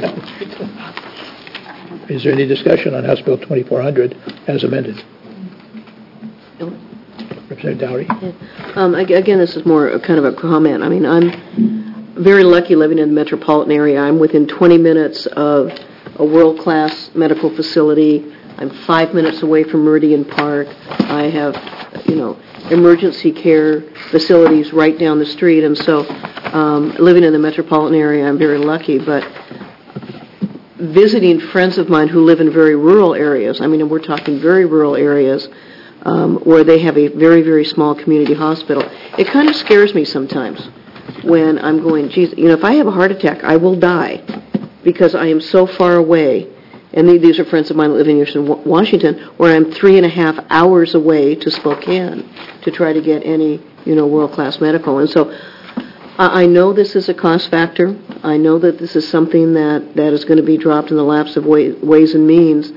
Is there any discussion on House Bill 2400 as amended? Representative Dowdy? Again, this is more kind of a comment. I mean, I'm very lucky living in the metropolitan area. I'm within 20 minutes of a world-class medical facility, I'm 5 minutes away from Meridian Park. I have, emergency care facilities right down the street. And so living in the metropolitan area, I'm very lucky. But visiting friends of mine who live in very rural areas, and we're talking very rural areas, where they have a very, very small community hospital, it kind of scares me sometimes when I'm going, geez, if I have a heart attack, I will die because I am so far away. And these are friends of mine that live in Eastern Washington, where I'm 3.5 hours away to Spokane to try to get any, world-class medical. And so I know this is a cost factor. I know that this is something that is going to be dropped in the laps of ways and means.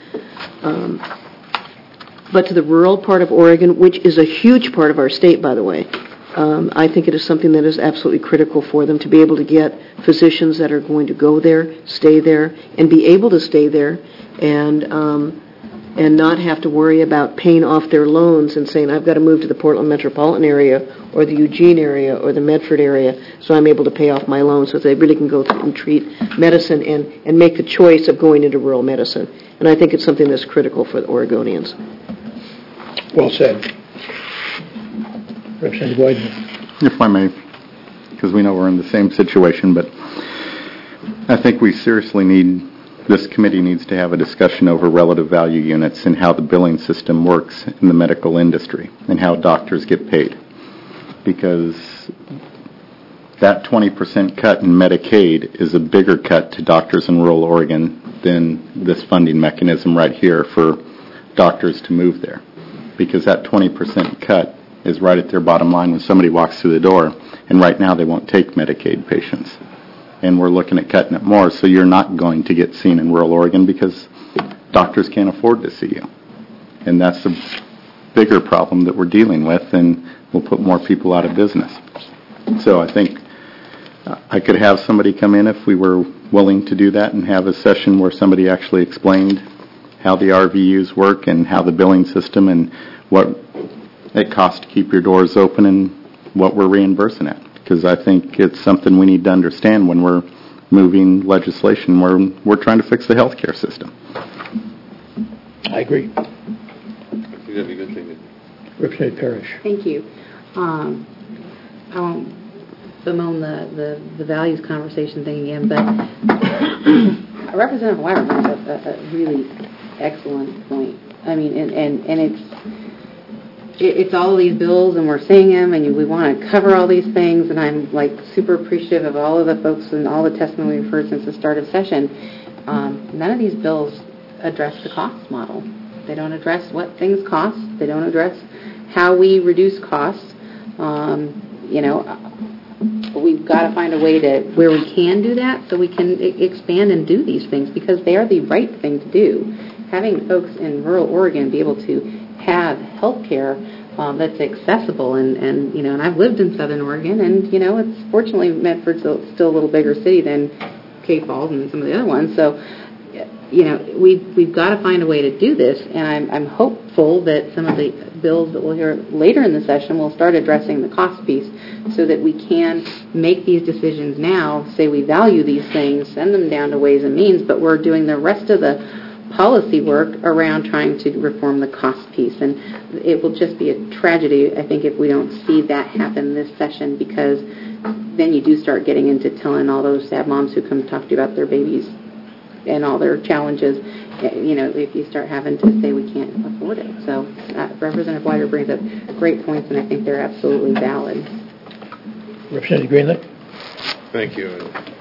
But to the rural part of Oregon, which is a huge part of our state, by the way, I think it is something that is absolutely critical for them to be able to get physicians that are going to go there, stay there, and be able to stay there, and not have to worry about paying off their loans and saying, I've got to move to the Portland metropolitan area or the Eugene area or the Medford area so I'm able to pay off my loans so they really can go through and treat medicine and make the choice of going into rural medicine. And I think it's something that's critical for the Oregonians. Well said. Representative Wyden. If I may, because we know we're in the same situation, but I think we seriously this committee needs to have a discussion over relative value units and how the billing system works in the medical industry and how doctors get paid. Because that 20% cut in Medicaid is a bigger cut to doctors in rural Oregon than this funding mechanism right here for doctors to move there. Because that 20% cut is right at their bottom line when somebody walks through the door, and right now they won't take Medicaid patients. And we're looking at cutting it more, so you're not going to get seen in rural Oregon because doctors can't afford to see you. And that's a bigger problem that we're dealing with, and we'll put more people out of business. So I think I could have somebody come in if we were willing to do that and have a session where somebody actually explained how the RVUs work and how the billing system and what it costs to keep your doors open and what we're reimbursing at. Because I think it's something we need to understand when we're moving legislation where we're trying to fix the healthcare system. I agree. I think that'd be a good thing to do. Representative Parrish. Thank you. I won't bemoan the values conversation thing again, but Representative Weiler makes a really excellent point. And it's all of these bills, and we're seeing them, and we want to cover all these things, and I'm super appreciative of all of the folks and all the testimony we've heard since the start of session. None of these bills address the cost model. They don't address what things cost. They don't address how we reduce costs. We've got to find a way to where we can do that so we can expand and do these things because they are the right thing to do. Having folks in rural Oregon be able to have health care that's accessible and I've lived in Southern Oregon and it's fortunately Medford's still a little bigger city than Cape Falls and some of the other ones, so we've got to find a way to do this, and I'm hopeful that some of the bills that we'll hear later in the session will start addressing the cost piece so that we can make these decisions now, say we value these things, send them down to Ways and Means, but we're doing the rest of the policy work around trying to reform the cost piece. And it will just be a tragedy, I think, if we don't see that happen this session, because then you do start getting into telling all those sad moms who come talk to you about their babies and all their challenges, if you start having to say we can't afford it. So Representative Weider brings up great points, and I think they're absolutely valid. Representative Greenlee. Thank you.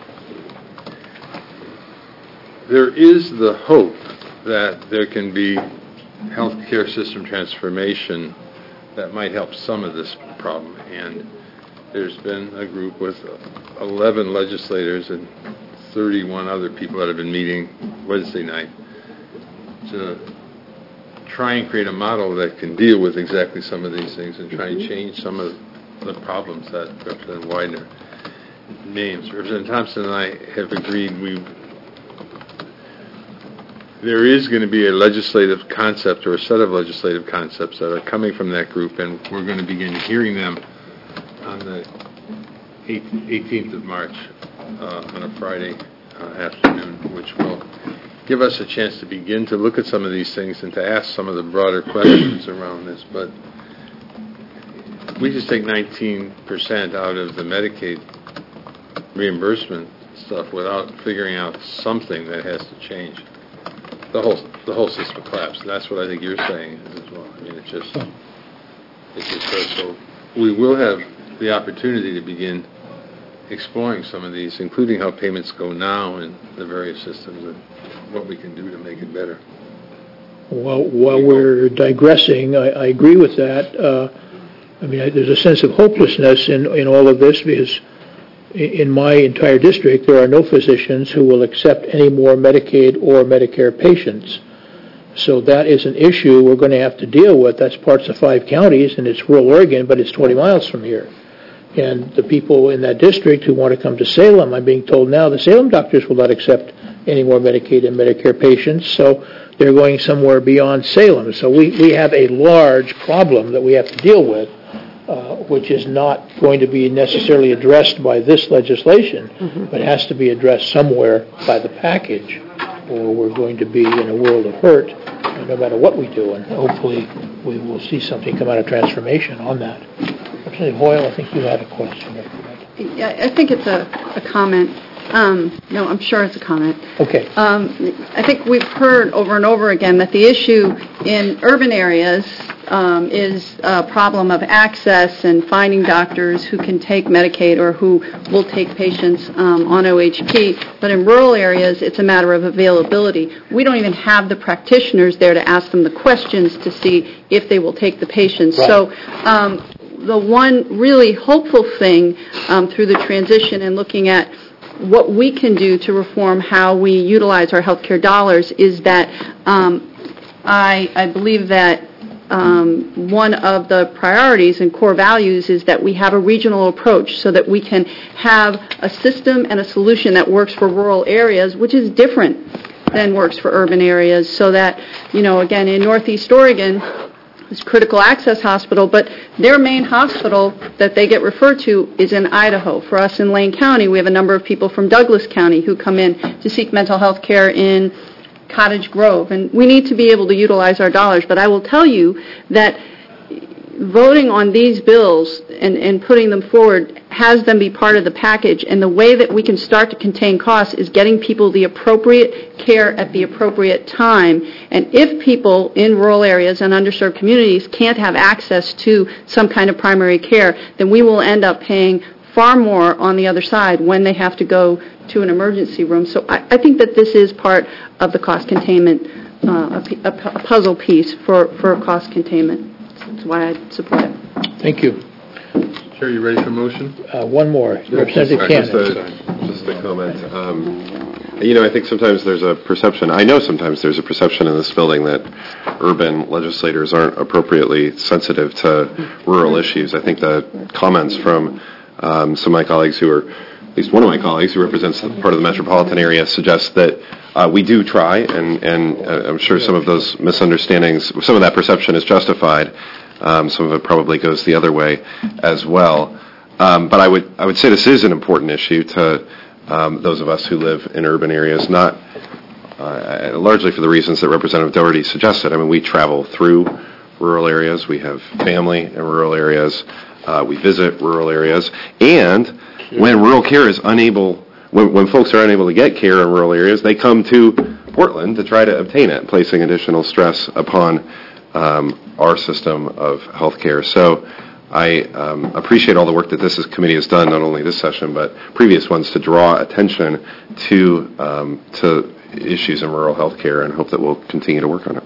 There is the hope that there can be healthcare system transformation that might help some of this problem. And there's been a group with 11 legislators and 31 other people that have been meeting Wednesday night to try and create a model that can deal with exactly some of these things and try and change some of the problems that Representative Widener names. Representative Thompson and I have agreed there is going to be a legislative concept or a set of legislative concepts that are coming from that group, and we're going to begin hearing them on the 18th of March on a Friday afternoon, which will give us a chance to begin to look at some of these things and to ask some of the broader questions around this. But we just take 19% out of the Medicaid reimbursement stuff without figuring out something that has to change. The whole system collapsed. And that's what I think you're saying as well. I mean, it just does. So we will have the opportunity to begin exploring some of these, including how payments go now in the various systems and what we can do to make it better. Well, while we're digressing, I agree with that. There's a sense of hopelessness in all of this because in my entire district, there are no physicians who will accept any more Medicaid or Medicare patients. So that is an issue we're going to have to deal with. That's parts of 5 counties, and it's rural Oregon, but it's 20 miles from here. And the people in that district who want to come to Salem, I'm being told now the Salem doctors will not accept any more Medicaid and Medicare patients, so they're going somewhere beyond Salem. So we have a large problem that we have to deal with, which is not going to be necessarily addressed by this legislation, but has to be addressed somewhere by the package, or we're going to be in a world of hurt no matter what we do, and hopefully we will see something come out of transformation on that. Representative Hoyle, I think you had a question. Yeah, I think it's a comment. No, I'm sure it's a comment. Okay. I think we've heard over and over again that the issue in urban areas is a problem of access and finding doctors who can take Medicaid or who will take patients on OHP. But in rural areas, it's a matter of availability. We don't even have the practitioners there to ask them the questions to see if they will take the patients. Right. So the one really hopeful thing through the transition and looking at what we can do to reform how we utilize our healthcare dollars is that I believe that one of the priorities and core values is that we have a regional approach so that we can have a system and a solution that works for rural areas, which is different than works for urban areas, so that, again, in Northeast Oregon, this critical access hospital, but their main hospital that they get referred to is in Idaho. For us in Lane County, we have a number of people from Douglas County who come in to seek mental health care in Cottage Grove, and we need to be able to utilize our dollars. But I will tell you that voting on these bills and putting them forward has them be part of the package, and the way that we can start to contain costs is getting people the appropriate care at the appropriate time. And if people in rural areas and underserved communities can't have access to some kind of primary care, then we will end up paying far more on the other side when they have to go to an emergency room. So I think that this is part of the cost containment, a puzzle piece for cost containment. That's why I support it. Thank you. Chair, you ready for motion? One more. Representative Cannon. Just a comment. I think sometimes there's a perception, I know sometimes there's a perception in this building that urban legislators aren't appropriately sensitive to rural issues. I think the comments from some of my colleagues who are, at least one of my colleagues who represents part of the metropolitan area, suggests that we do try, and I'm sure some of those misunderstandings, some of that perception is justified. Some of it probably goes the other way as well. But I would say this is an important issue to those of us who live in urban areas, not largely for the reasons that Representative Doherty suggested. I mean, we travel through rural areas. We have family in rural areas. We visit rural areas. And when rural care is unable, when folks are unable to get care in rural areas, they come to Portland to try to obtain it, placing additional stress upon our system of health care. So I appreciate all the work that this committee has done, not only this session, but previous ones, to draw attention to issues in rural health care, and hope that we'll continue to work on it.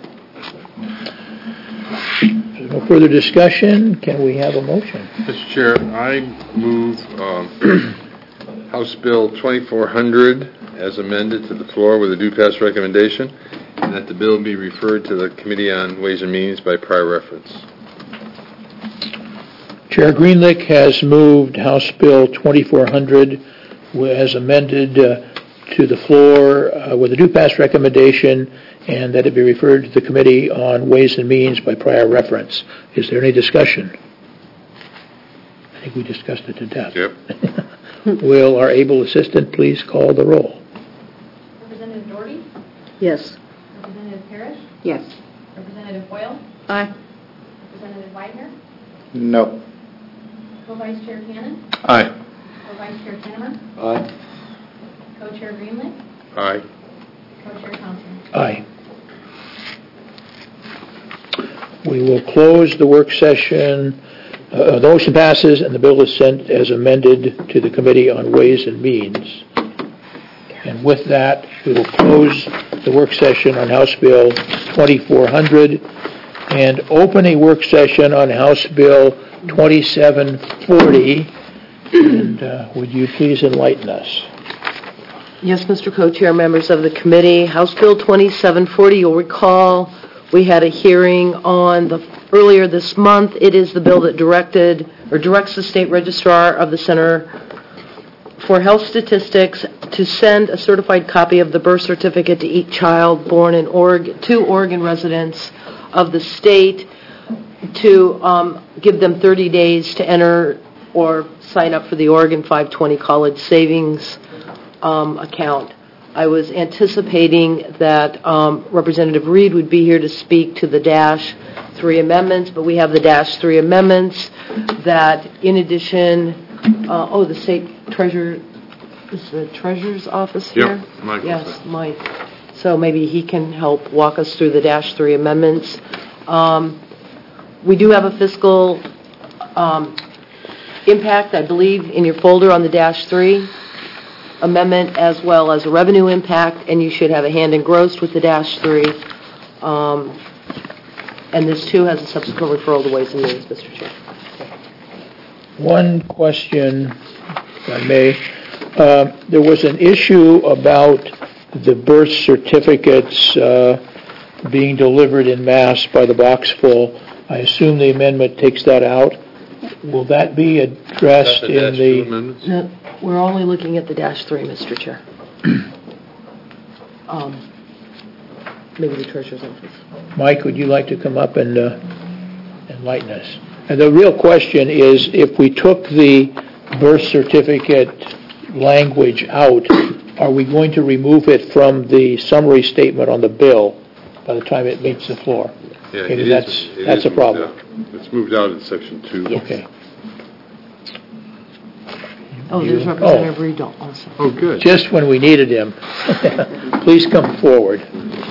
No further discussion. Can we have a motion? Mr. Chair, I move House Bill 2400 as amended to the floor with a due pass recommendation, and that the bill be referred to the Committee on Ways and Means by prior reference. Chair Greenlick has moved House Bill 2400 as amended to the floor with a due pass recommendation, and that it be referred to the Committee on Ways and Means by prior reference. Is there any discussion? I think we discussed it to death. Yep. Will our able assistant please call the roll? Representative Doherty? Yes. Representative Parrish? Yes. Representative Boyle? Aye. Representative Widener? No. Co-Vice Chair Cannon? Aye. Co-Vice Chair Kinnaman? Aye. Co-Chair Greenlee? Aye. Co-Chair Thompson? Aye. We will close the work session. The motion passes, and the bill is sent as amended to the Committee on Ways and Means. And with that, we will close the work session on House Bill 2400 and open a work session on House Bill 2740. And would you please enlighten us? Yes, Mr. Co-Chair, members of the committee, House Bill 2740, you'll recall we had a hearing on earlier this month. It is the bill that directs the state registrar of the Center for Health Statistics to send a certified copy of the birth certificate to each child born in to Oregon residents of the state, to give them 30 days to enter or sign up for the Oregon 520 College Savings account. I was anticipating that Representative Reed would be here to speak to the Dash 3 amendments, but we have the Dash 3 amendments that, in addition, the state treasurer, is the treasurer's office here? Yep, Mike. Yes, Mike. So maybe he can help walk us through the Dash 3 amendments. We do have a fiscal impact, I believe, in your folder on the Dash 3 amendment, as well as a revenue impact, and you should have a hand engrossed with the Dash 3. And this, too, has a subsequent referral to Ways and Means, Mr. Chair. One question, if I may. There was an issue about the birth certificates being delivered in mass by the box full. I assume the amendment takes that out. Will that be addressed in the... No, we're only looking at the Dash 3, Mr. Chair. Maybe the treasurer's office. Mike, would you like to come up and enlighten us? And the real question is, if we took the birth certificate language out, are we going to remove it from the summary statement on the bill by the time it meets the floor? Yeah, Maybe that's a problem. It's moved out in Section 2. Yes. Okay. Oh, there's Representative Reed also. Oh, good. Just when we needed him. Please come forward.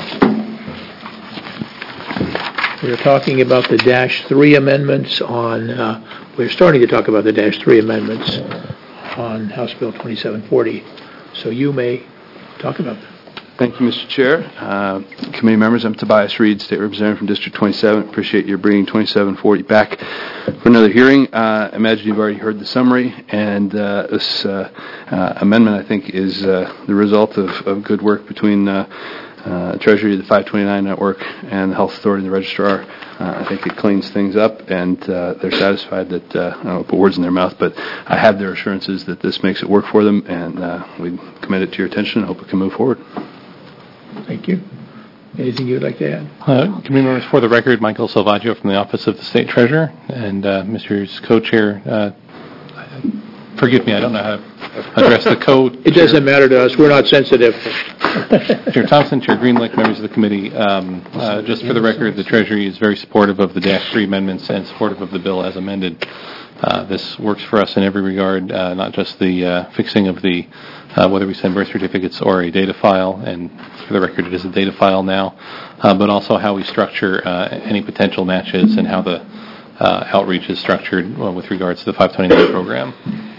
We're talking about the Dash 3 amendments on, we're starting to talk about the Dash 3 amendments on House Bill 2740. So you may talk about them. Thank you, Mr. Chair. Committee members, I'm Tobias Reed, State Representative from District 27. Appreciate your bringing 2740 back for another hearing. I imagine you've already heard the summary, and this amendment, I think, is the result of good work between Treasury, the 529 Network, and the Health Authority and the Registrar. I think it cleans things up, and they're satisfied that, I don't want to put words in their mouth, but I have their assurances that this makes it work for them, and we commit it to your attention and hope it can move forward. Thank you. Anything you'd like to add? Committee members, for the record, Michael Salvaggio from the Office of the State Treasurer, and Mr. Co-Chair, forgive me, I don't know how to address the code. It doesn't matter to us. We're not sensitive. Chair Thompson, Chair Greenlick, members of the committee, just for the record, the Treasury is very supportive of the Dash 3 amendments and supportive of the bill as amended. This works for us in every regard, not just the fixing of the whether we send birth certificates or a data file, and for the record, it is a data file now, but also how we structure any potential matches and how the outreach is structured with regards to the 529 program.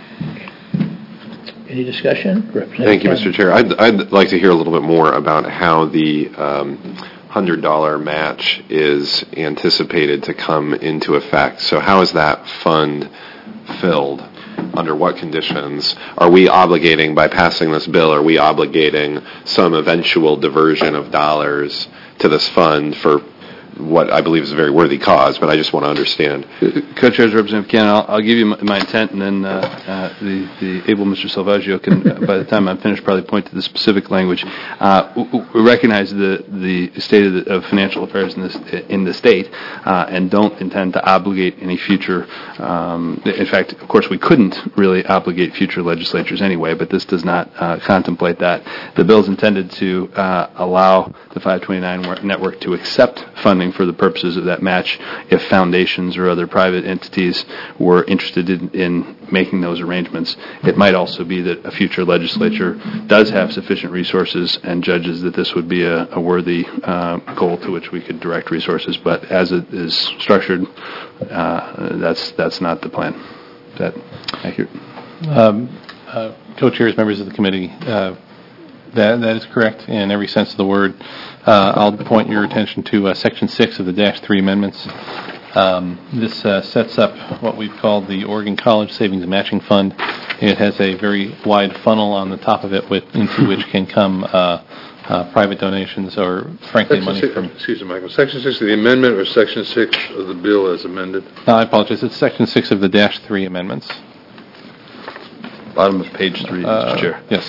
Any discussion? Thank you, Mr. Chair. I'd like to hear a little bit more about how the $100 match is anticipated to come into effect. So how is that fund filled? Under what conditions? Are we obligating, by passing this bill, are we obligating some eventual diversion of dollars to this fund for what I believe is a very worthy cause, but I just want to understand. Co-Chairs, Representative Cannon, I'll give you my intent, and then the able Mr. Salvaggio can, by the time I'm finished, probably point to the specific language. We recognize the state of financial affairs in the state, and don't intend to obligate any future. In fact, of course, we couldn't really obligate future legislatures anyway, but this does not contemplate that. The bill is intended to allow the 529 network to accept funding for the purposes of that match if foundations or other private entities were interested in making those arrangements. It might also be that a future legislature does have sufficient resources and judges that this would be a worthy goal to which we could direct resources, but as it is structured, that's not the plan. Is that accurate? Co-chairs, members of the committee, that is correct in every sense of the word. I'll point your attention to Section 6 of the -3 amendments. This sets up what we've called the Oregon College Savings Matching Fund. It has a very wide funnel on the top of it into which can come private donations or, frankly, money from... Excuse me, Michael. Section 6 of the amendment or Section 6 of the bill as amended? I apologize. It's Section 6 of the -3 amendments. Bottom of page 3, Mr. Chair. Yes.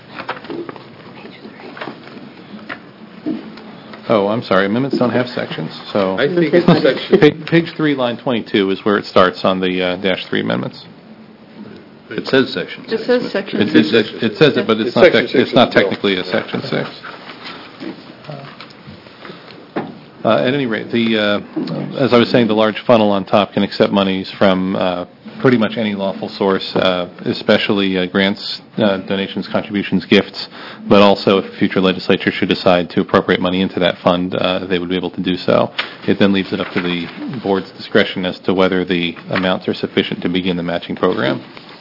Oh, I'm sorry. Amendments don't have sections. So I think it's section... Page 3, line 22 is where it starts on the -3 amendments. It says section 6. It says section 6. It says it, but it's not technically a section 6. At any rate, as I was saying, the large funnel on top can accept monies from pretty much any lawful source, especially grants, donations, contributions, gifts, but also if a future legislature should decide to appropriate money into that fund, they would be able to do so. It then leaves it up to the board's discretion as to whether the amounts are sufficient to begin the matching program.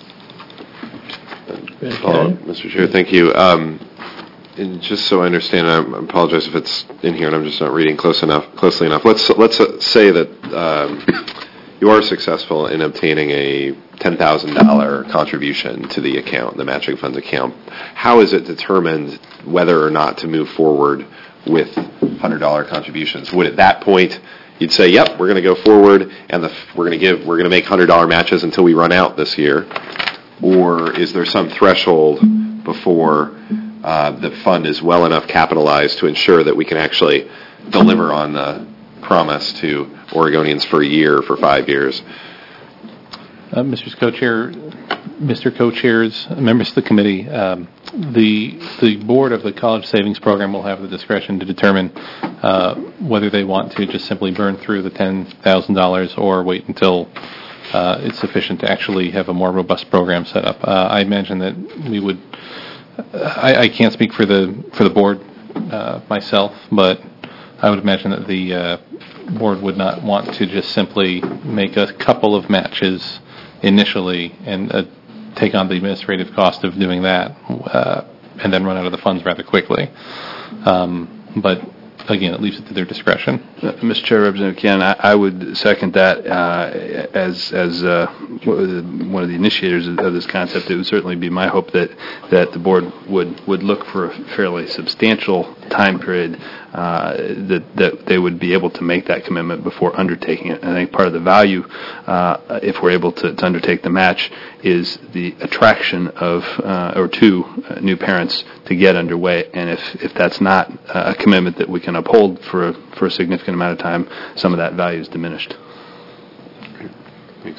Mr. Chair, thank you. And just so I understand, I apologize if it's in here and I'm just not reading closely enough. Let's say that you are successful in obtaining a $10,000 contribution to the account, the matching funds account. How is it determined whether or not to move forward with $100 contributions? Would at that point you'd say, "Yep, we're going to go forward, and we're going to make $100 matches until we run out this year," or is there some threshold before the fund is well enough capitalized to ensure that we can actually deliver on the promise to Oregonians for a year, for 5 years? Mr. Co-Chairs, members of the committee, the board of the College Savings Program will have the discretion to determine whether they want to just simply burn through the $10,000 or wait until it's sufficient to actually have a more robust program set up. I imagine that we would. I can't speak for the board myself, but I would imagine that the board would not want to just simply make a couple of matches initially and take on the administrative cost of doing that and then run out of the funds rather quickly. But again, it leaves it to their discretion. Mr. Chair, Representative Cannon, I would second that as one of the initiators of this concept. It would certainly be my hope that the board would look for a fairly substantial time period that they would be able to make that commitment before undertaking it. And I think part of the value, if we're able to undertake the match, is the attraction of to new parents to get underway. And if that's not a commitment that we can uphold for a significant amount of time, some of that value is diminished. Thanks.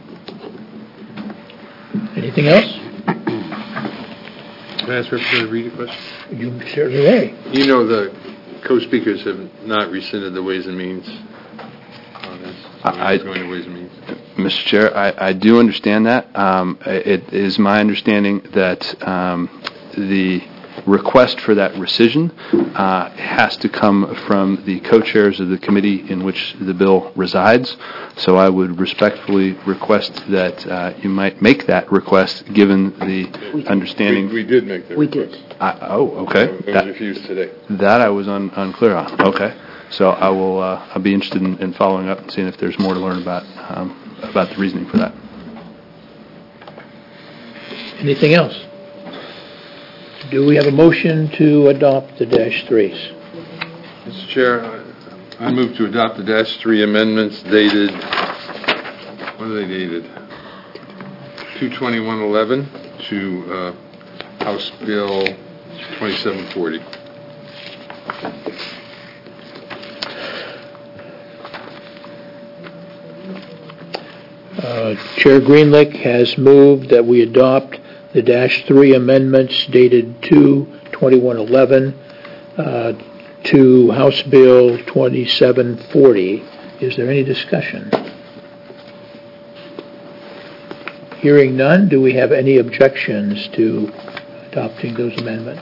Anything else? Can I ask Representative Reed a question? You certainly may. You know the co-speakers have not rescinded the Ways and Means on this. Going to Ways and Means. Mr. Chair, I do understand that. It is my understanding that the request for that rescission has to come from the co-chairs of the committee in which the bill resides. So I would respectfully request that you might make that request, given the understanding. We did make that request. We did. Okay. It was refused today. That I was unclear on. Okay. So I'll be interested in following up and seeing if there's more to learn about the reasoning for that. Anything else? Do we have a motion to adopt the -3s? Mr. Chair, I move to adopt the -3 amendments dated, when are they dated? 2/21/11 to House Bill 2740. Chair Greenlick has moved that we adopt the -3 amendments dated 2/21/11 to House Bill 2740. Is there any discussion? Hearing none, do we have any objections to adopting those amendments?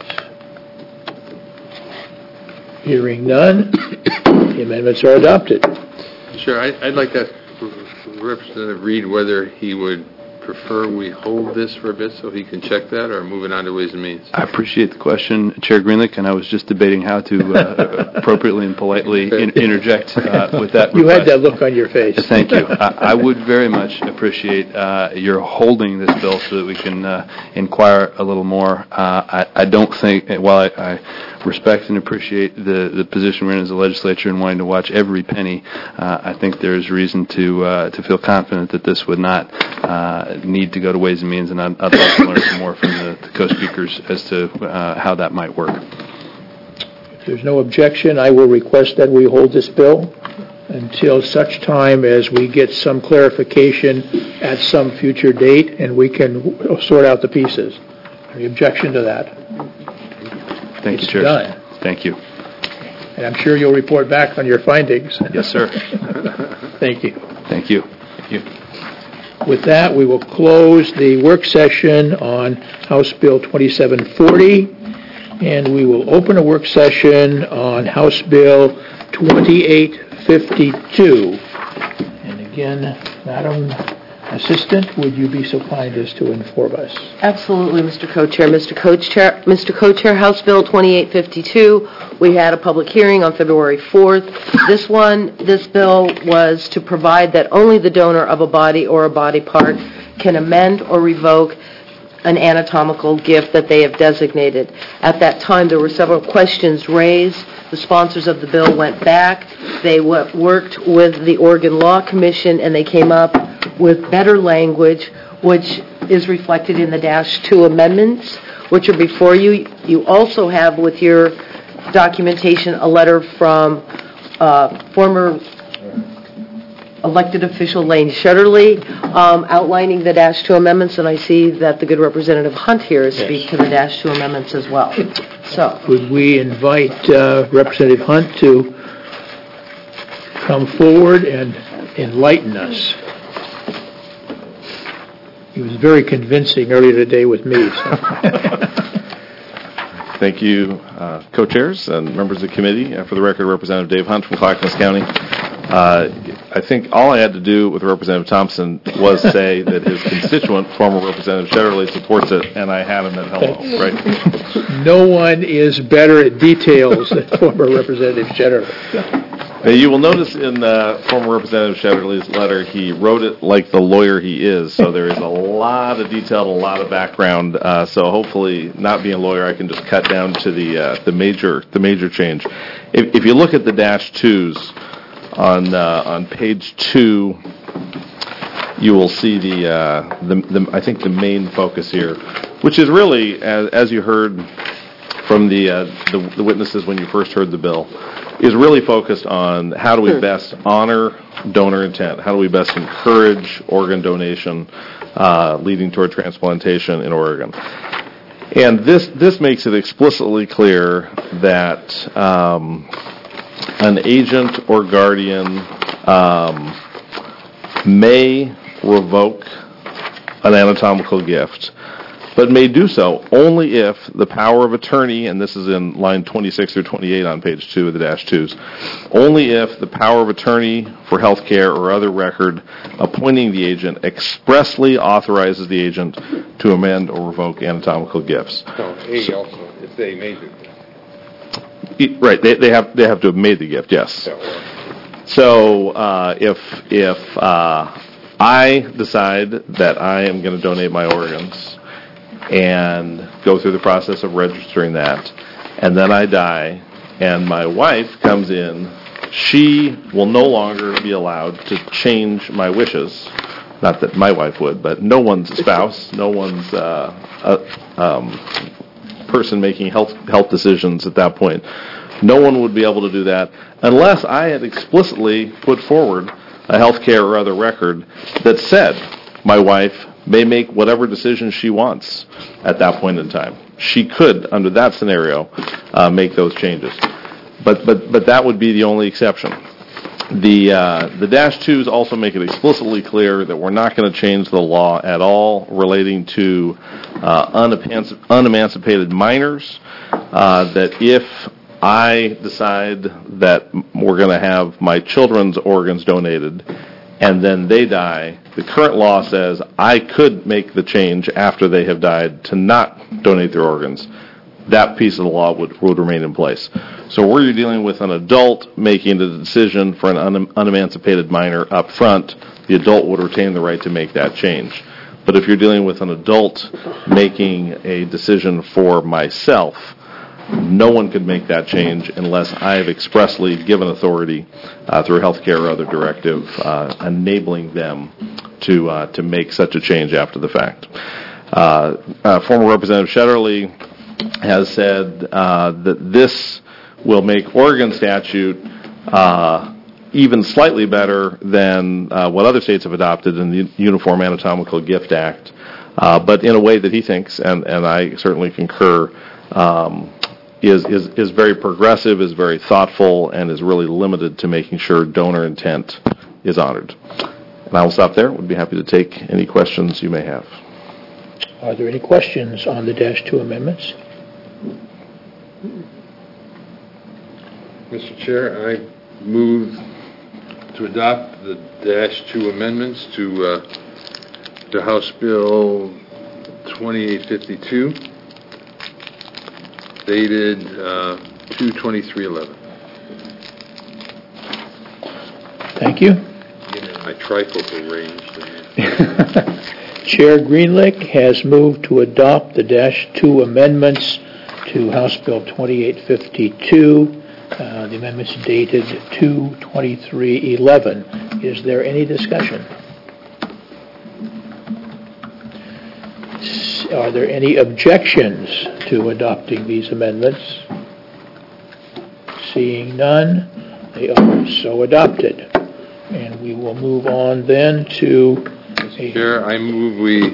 Hearing none, the amendments are adopted. Sure, I'd like to ask Representative Reed whether he would prefer we hold this for a bit so he can check that, or move it on to Ways and Means. I appreciate the question, Chair Greenlick, and I was just debating how to appropriately and politely interject with that request. You had that look on your face. Thank you. I would very much appreciate your holding this bill so that we can inquire a little more. I don't think, while I respect and appreciate the position we're in as a legislature and wanting to watch every penny, I think there's reason to feel confident that this would not need to go to Ways and Means, and I'd love to learn some more from the co-speakers as to how that might work. If there's no objection, I will request that we hold this bill until such time as we get some clarification at some future date and we can sort out the pieces. Any objection to that? Thank you, Chair. Done. Thank you. And I'm sure you'll report back on your findings. Yes, sir. Thank you. Thank you. Thank you. With that, we will close the work session on House Bill 2740, and we will open a work session on House Bill 2852. And again, Madam Assistant, would you be so kind as to inform us? Absolutely, Mr. Co-Chair. Mr. Co-Chair, House Bill 2852, we had a public hearing on February 4th. This bill was to provide that only the donor of a body or a body part can amend or revoke an anatomical gift that they have designated. At that time, there were several questions raised. The sponsors of the bill went back. They worked with the Oregon Law Commission, and they came up with better language, which is reflected in the -2 amendments, which are before you. You also have with your documentation a letter from former elected official Lane Shutterly outlining the -2 amendments, and I see that the good Representative Hunt here speak to the -2 amendments as well. So, would we invite Representative Hunt to come forward and enlighten us? He was very convincing earlier today with me. So. Thank you, co-chairs and members of the committee. For the record, Representative Dave Hunt from Clackamas County. I think all I had to do with Representative Thompson was say that his constituent, former Representative Shetterly, supports it, and I had him at hello, right? No one is better at details than former Representative Shetterly. Now, you will notice in former Representative Shetterly's letter, he wrote it like the lawyer he is, so there is a lot of detail and a lot of background. So hopefully, not being a lawyer, I can just cut down to the major change. If you look at the -2s on page 2, you will see the I think the main focus here, which is really as you heard from the witnesses when you first heard the bill, is really focused on how do we best honor donor intent, how do we best encourage organ donation leading toward transplantation in Oregon. And this makes it explicitly clear that an agent or guardian may revoke an anatomical gift, but may do so only if the power of attorney, and this is in line 26 through 28 on page 2 of the -2s, only if the power of attorney for health care or other record appointing the agent expressly authorizes the agent to amend or revoke anatomical gifts. No, also, if they made the gift. Right, they have to have made the gift, yes. So if I decide that I am going to donate my organs and go through the process of registering that, and then I die, and my wife comes in she will no longer be allowed to change my wishes. Not that my wife would, but no one's spouse, no one's person making health decisions at that point. No one would be able to do that unless I had explicitly put forward a health care or other record that said my wife may make whatever decision she wants at that point in time. She could, under that scenario, make those changes. But that would be the only exception. The Dash 2s also make it explicitly clear that we're not going to change the law at all relating to unemancipated minors, that if I decide that we're going to have my children's organs donated and then they die, the current law says I could make the change after they have died to not donate their organs. That piece of the law would remain in place. So where you're dealing with an adult making the decision for an unemancipated minor up front, the adult would retain the right to make that change. But if you're dealing with an adult making a decision for myself, no one could make that change unless I have expressly given authority through healthcare or other directive enabling them to make such a change after the fact. Former Representative Shetterly has said that this will make Oregon statute even slightly better than what other states have adopted in the Uniform Anatomical Gift Act, but in a way that he thinks, and I certainly concur, is very progressive, is very thoughtful, and is really limited to making sure donor intent is honored. And I will stop there. Would be happy to take any questions you may have. Are there any questions on the Dash 2 amendments? Mr. Chair, I move to adopt the Dash 2 amendments to House Bill 2852, dated 2/23/11. Thank you. My trifocal range. Chair Greenlick has moved to adopt the Dash 2 amendments to House Bill 2852. The amendments dated 2/23/11. Is there any discussion? Are there any objections to adopting these amendments? Seeing none, they are so adopted. And we will move on then to... Mr. Chair, I move we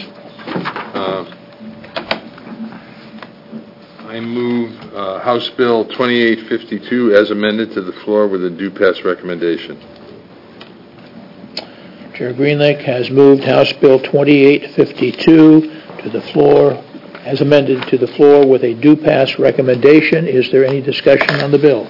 House Bill 2852 as amended to the floor with a due pass recommendation. Chair Greenlick has moved House Bill 2852 to the floor, as amended to the floor with a due pass recommendation. Is there any discussion on the bill?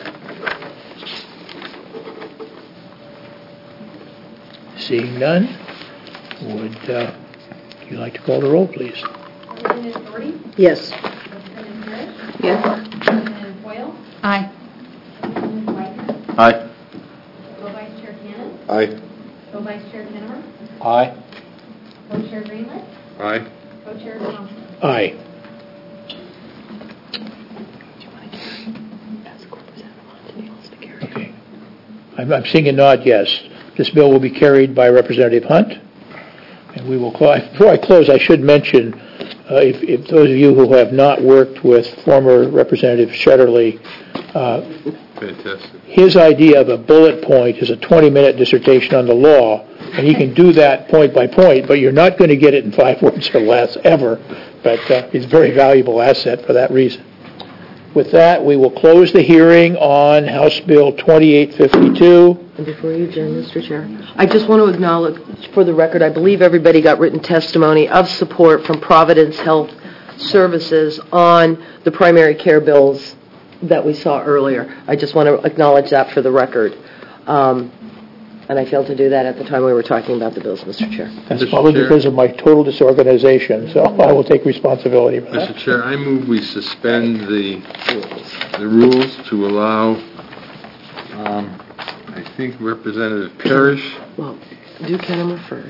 Seeing none, would you like to call the roll, please? Representative Doherty? Yes. Representative Parrish? Yes. Representative Boyle? Aye. Representative Whitehead? Aye. Co-Vice Chair Cannon? Aye. Co-Vice Chair Kinnemer? Aye. Co-Chair Greenlick? Aye. Co-Chair Thompson? Aye. Okay. I'm seeing a nod, yes. This bill will be carried by Representative Hunt. And we will before I close, I should mention, if those of you who have not worked with former Representative Shetterly, Fantastic. his idea of a bullet point is a 20-minute dissertation on the law, and he can do that point by point, but you're not going to get it in 5 words or less ever. But he's a very valuable asset for that reason. With that, we will close the hearing on House Bill 2852. And before you adjourn, Mr. Chair, I just want to acknowledge, for the record, I believe everybody got written testimony of support from Providence Health Services on the primary care bills that we saw earlier. I just want to acknowledge that for the record. And I failed to do that at the time we were talking about the bills, Mr. Chair. That's probably because of my total disorganization, so I will take responsibility for that. Mr. Chair, I move we suspend the rules to allow, I think, Representative Parrish. Well, do Kennemer first.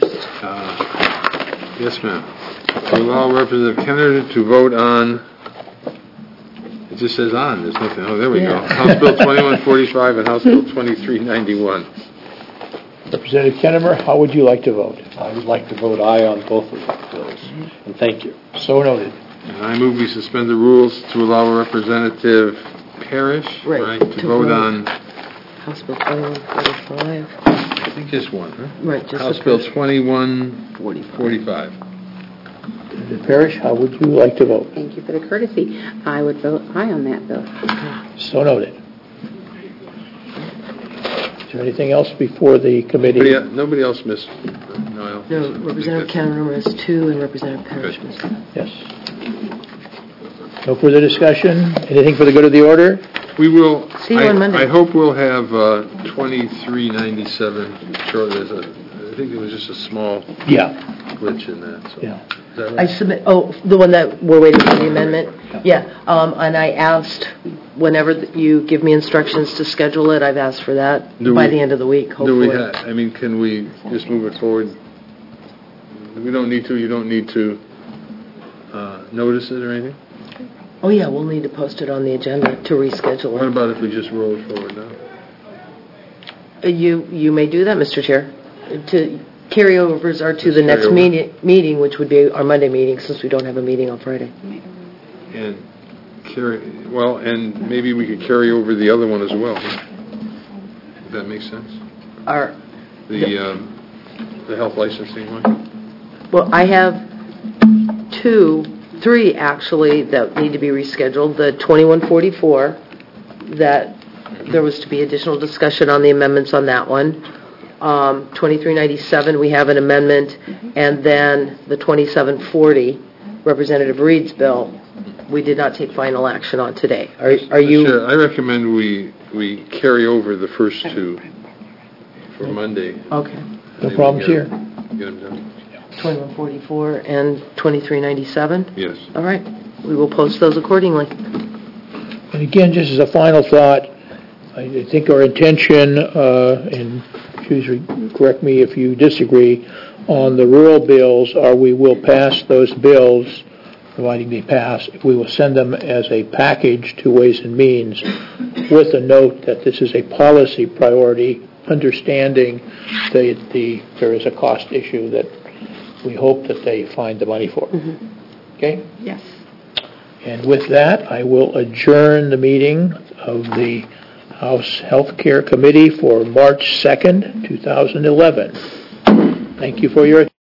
Yes, ma'am. To allow Representative Kenner to vote on It just says on, there's nothing, oh, there we go. Yeah. House Bill 2145 and House Bill 2391. Representative Kennemer, how would you like to vote? I would like to vote aye on both of those bills, and thank you. So noted. And I move we suspend the rules to allow Representative Parrish, Right, to to vote vote. on, House Bill 2145. I think just one, huh? Right, just House the Bill first. 2145. Representative Parrish, how would you like to vote? Thank you for the courtesy. I would vote aye on that bill. So noted. Is there anything else before the committee? Nobody else missed? No, No, Representative Kennemer has 2 and Representative Parrish has 2. Yes. No further discussion? Anything for the good of the order? We will. See you on Monday. I hope we'll have 2397 shortly. I think there was just a small glitch in that. So. Yeah. Is that right? I submit, the one that we're waiting for the amendment? Yeah, and I asked, whenever you give me instructions to schedule it, I've asked for that by the end of the week, hopefully. Can we just move it forward? We don't need to, you don't need to notice it or anything? Oh, yeah, we'll need to post it on the agenda to reschedule What it. about if we just roll it forward now? You may do that, Mr. Chair. Carryovers are to Just the next carry over. meeting, which would be our Monday meeting, since we don't have a meeting on Friday. And and maybe we could carry over the other one as well. Does that make sense? The health licensing one? Well, I have 3 actually that need to be rescheduled. The 2144, that there was to be additional discussion on the amendments on that one. 2397, we have an amendment, and then the 2740, Representative Reed's bill, we did not take final action on today. Are you? Sure. I recommend we carry over the first 2 for Monday. Okay. No problems here. Get them done. 2144 and 2397? Yes. All right. We will post those accordingly. And again, just as a final thought, I think our intention, and correct me if you disagree, on the rural bills we will pass those bills, providing they pass, we will send them as a package to Ways and Means with a note that this is a policy priority, understanding that there is a cost issue that we hope that they find the money for. Okay? Yes. And with that, I will adjourn the meeting of the House Health Care Committee for March 2nd, 2011. Thank you for your attention.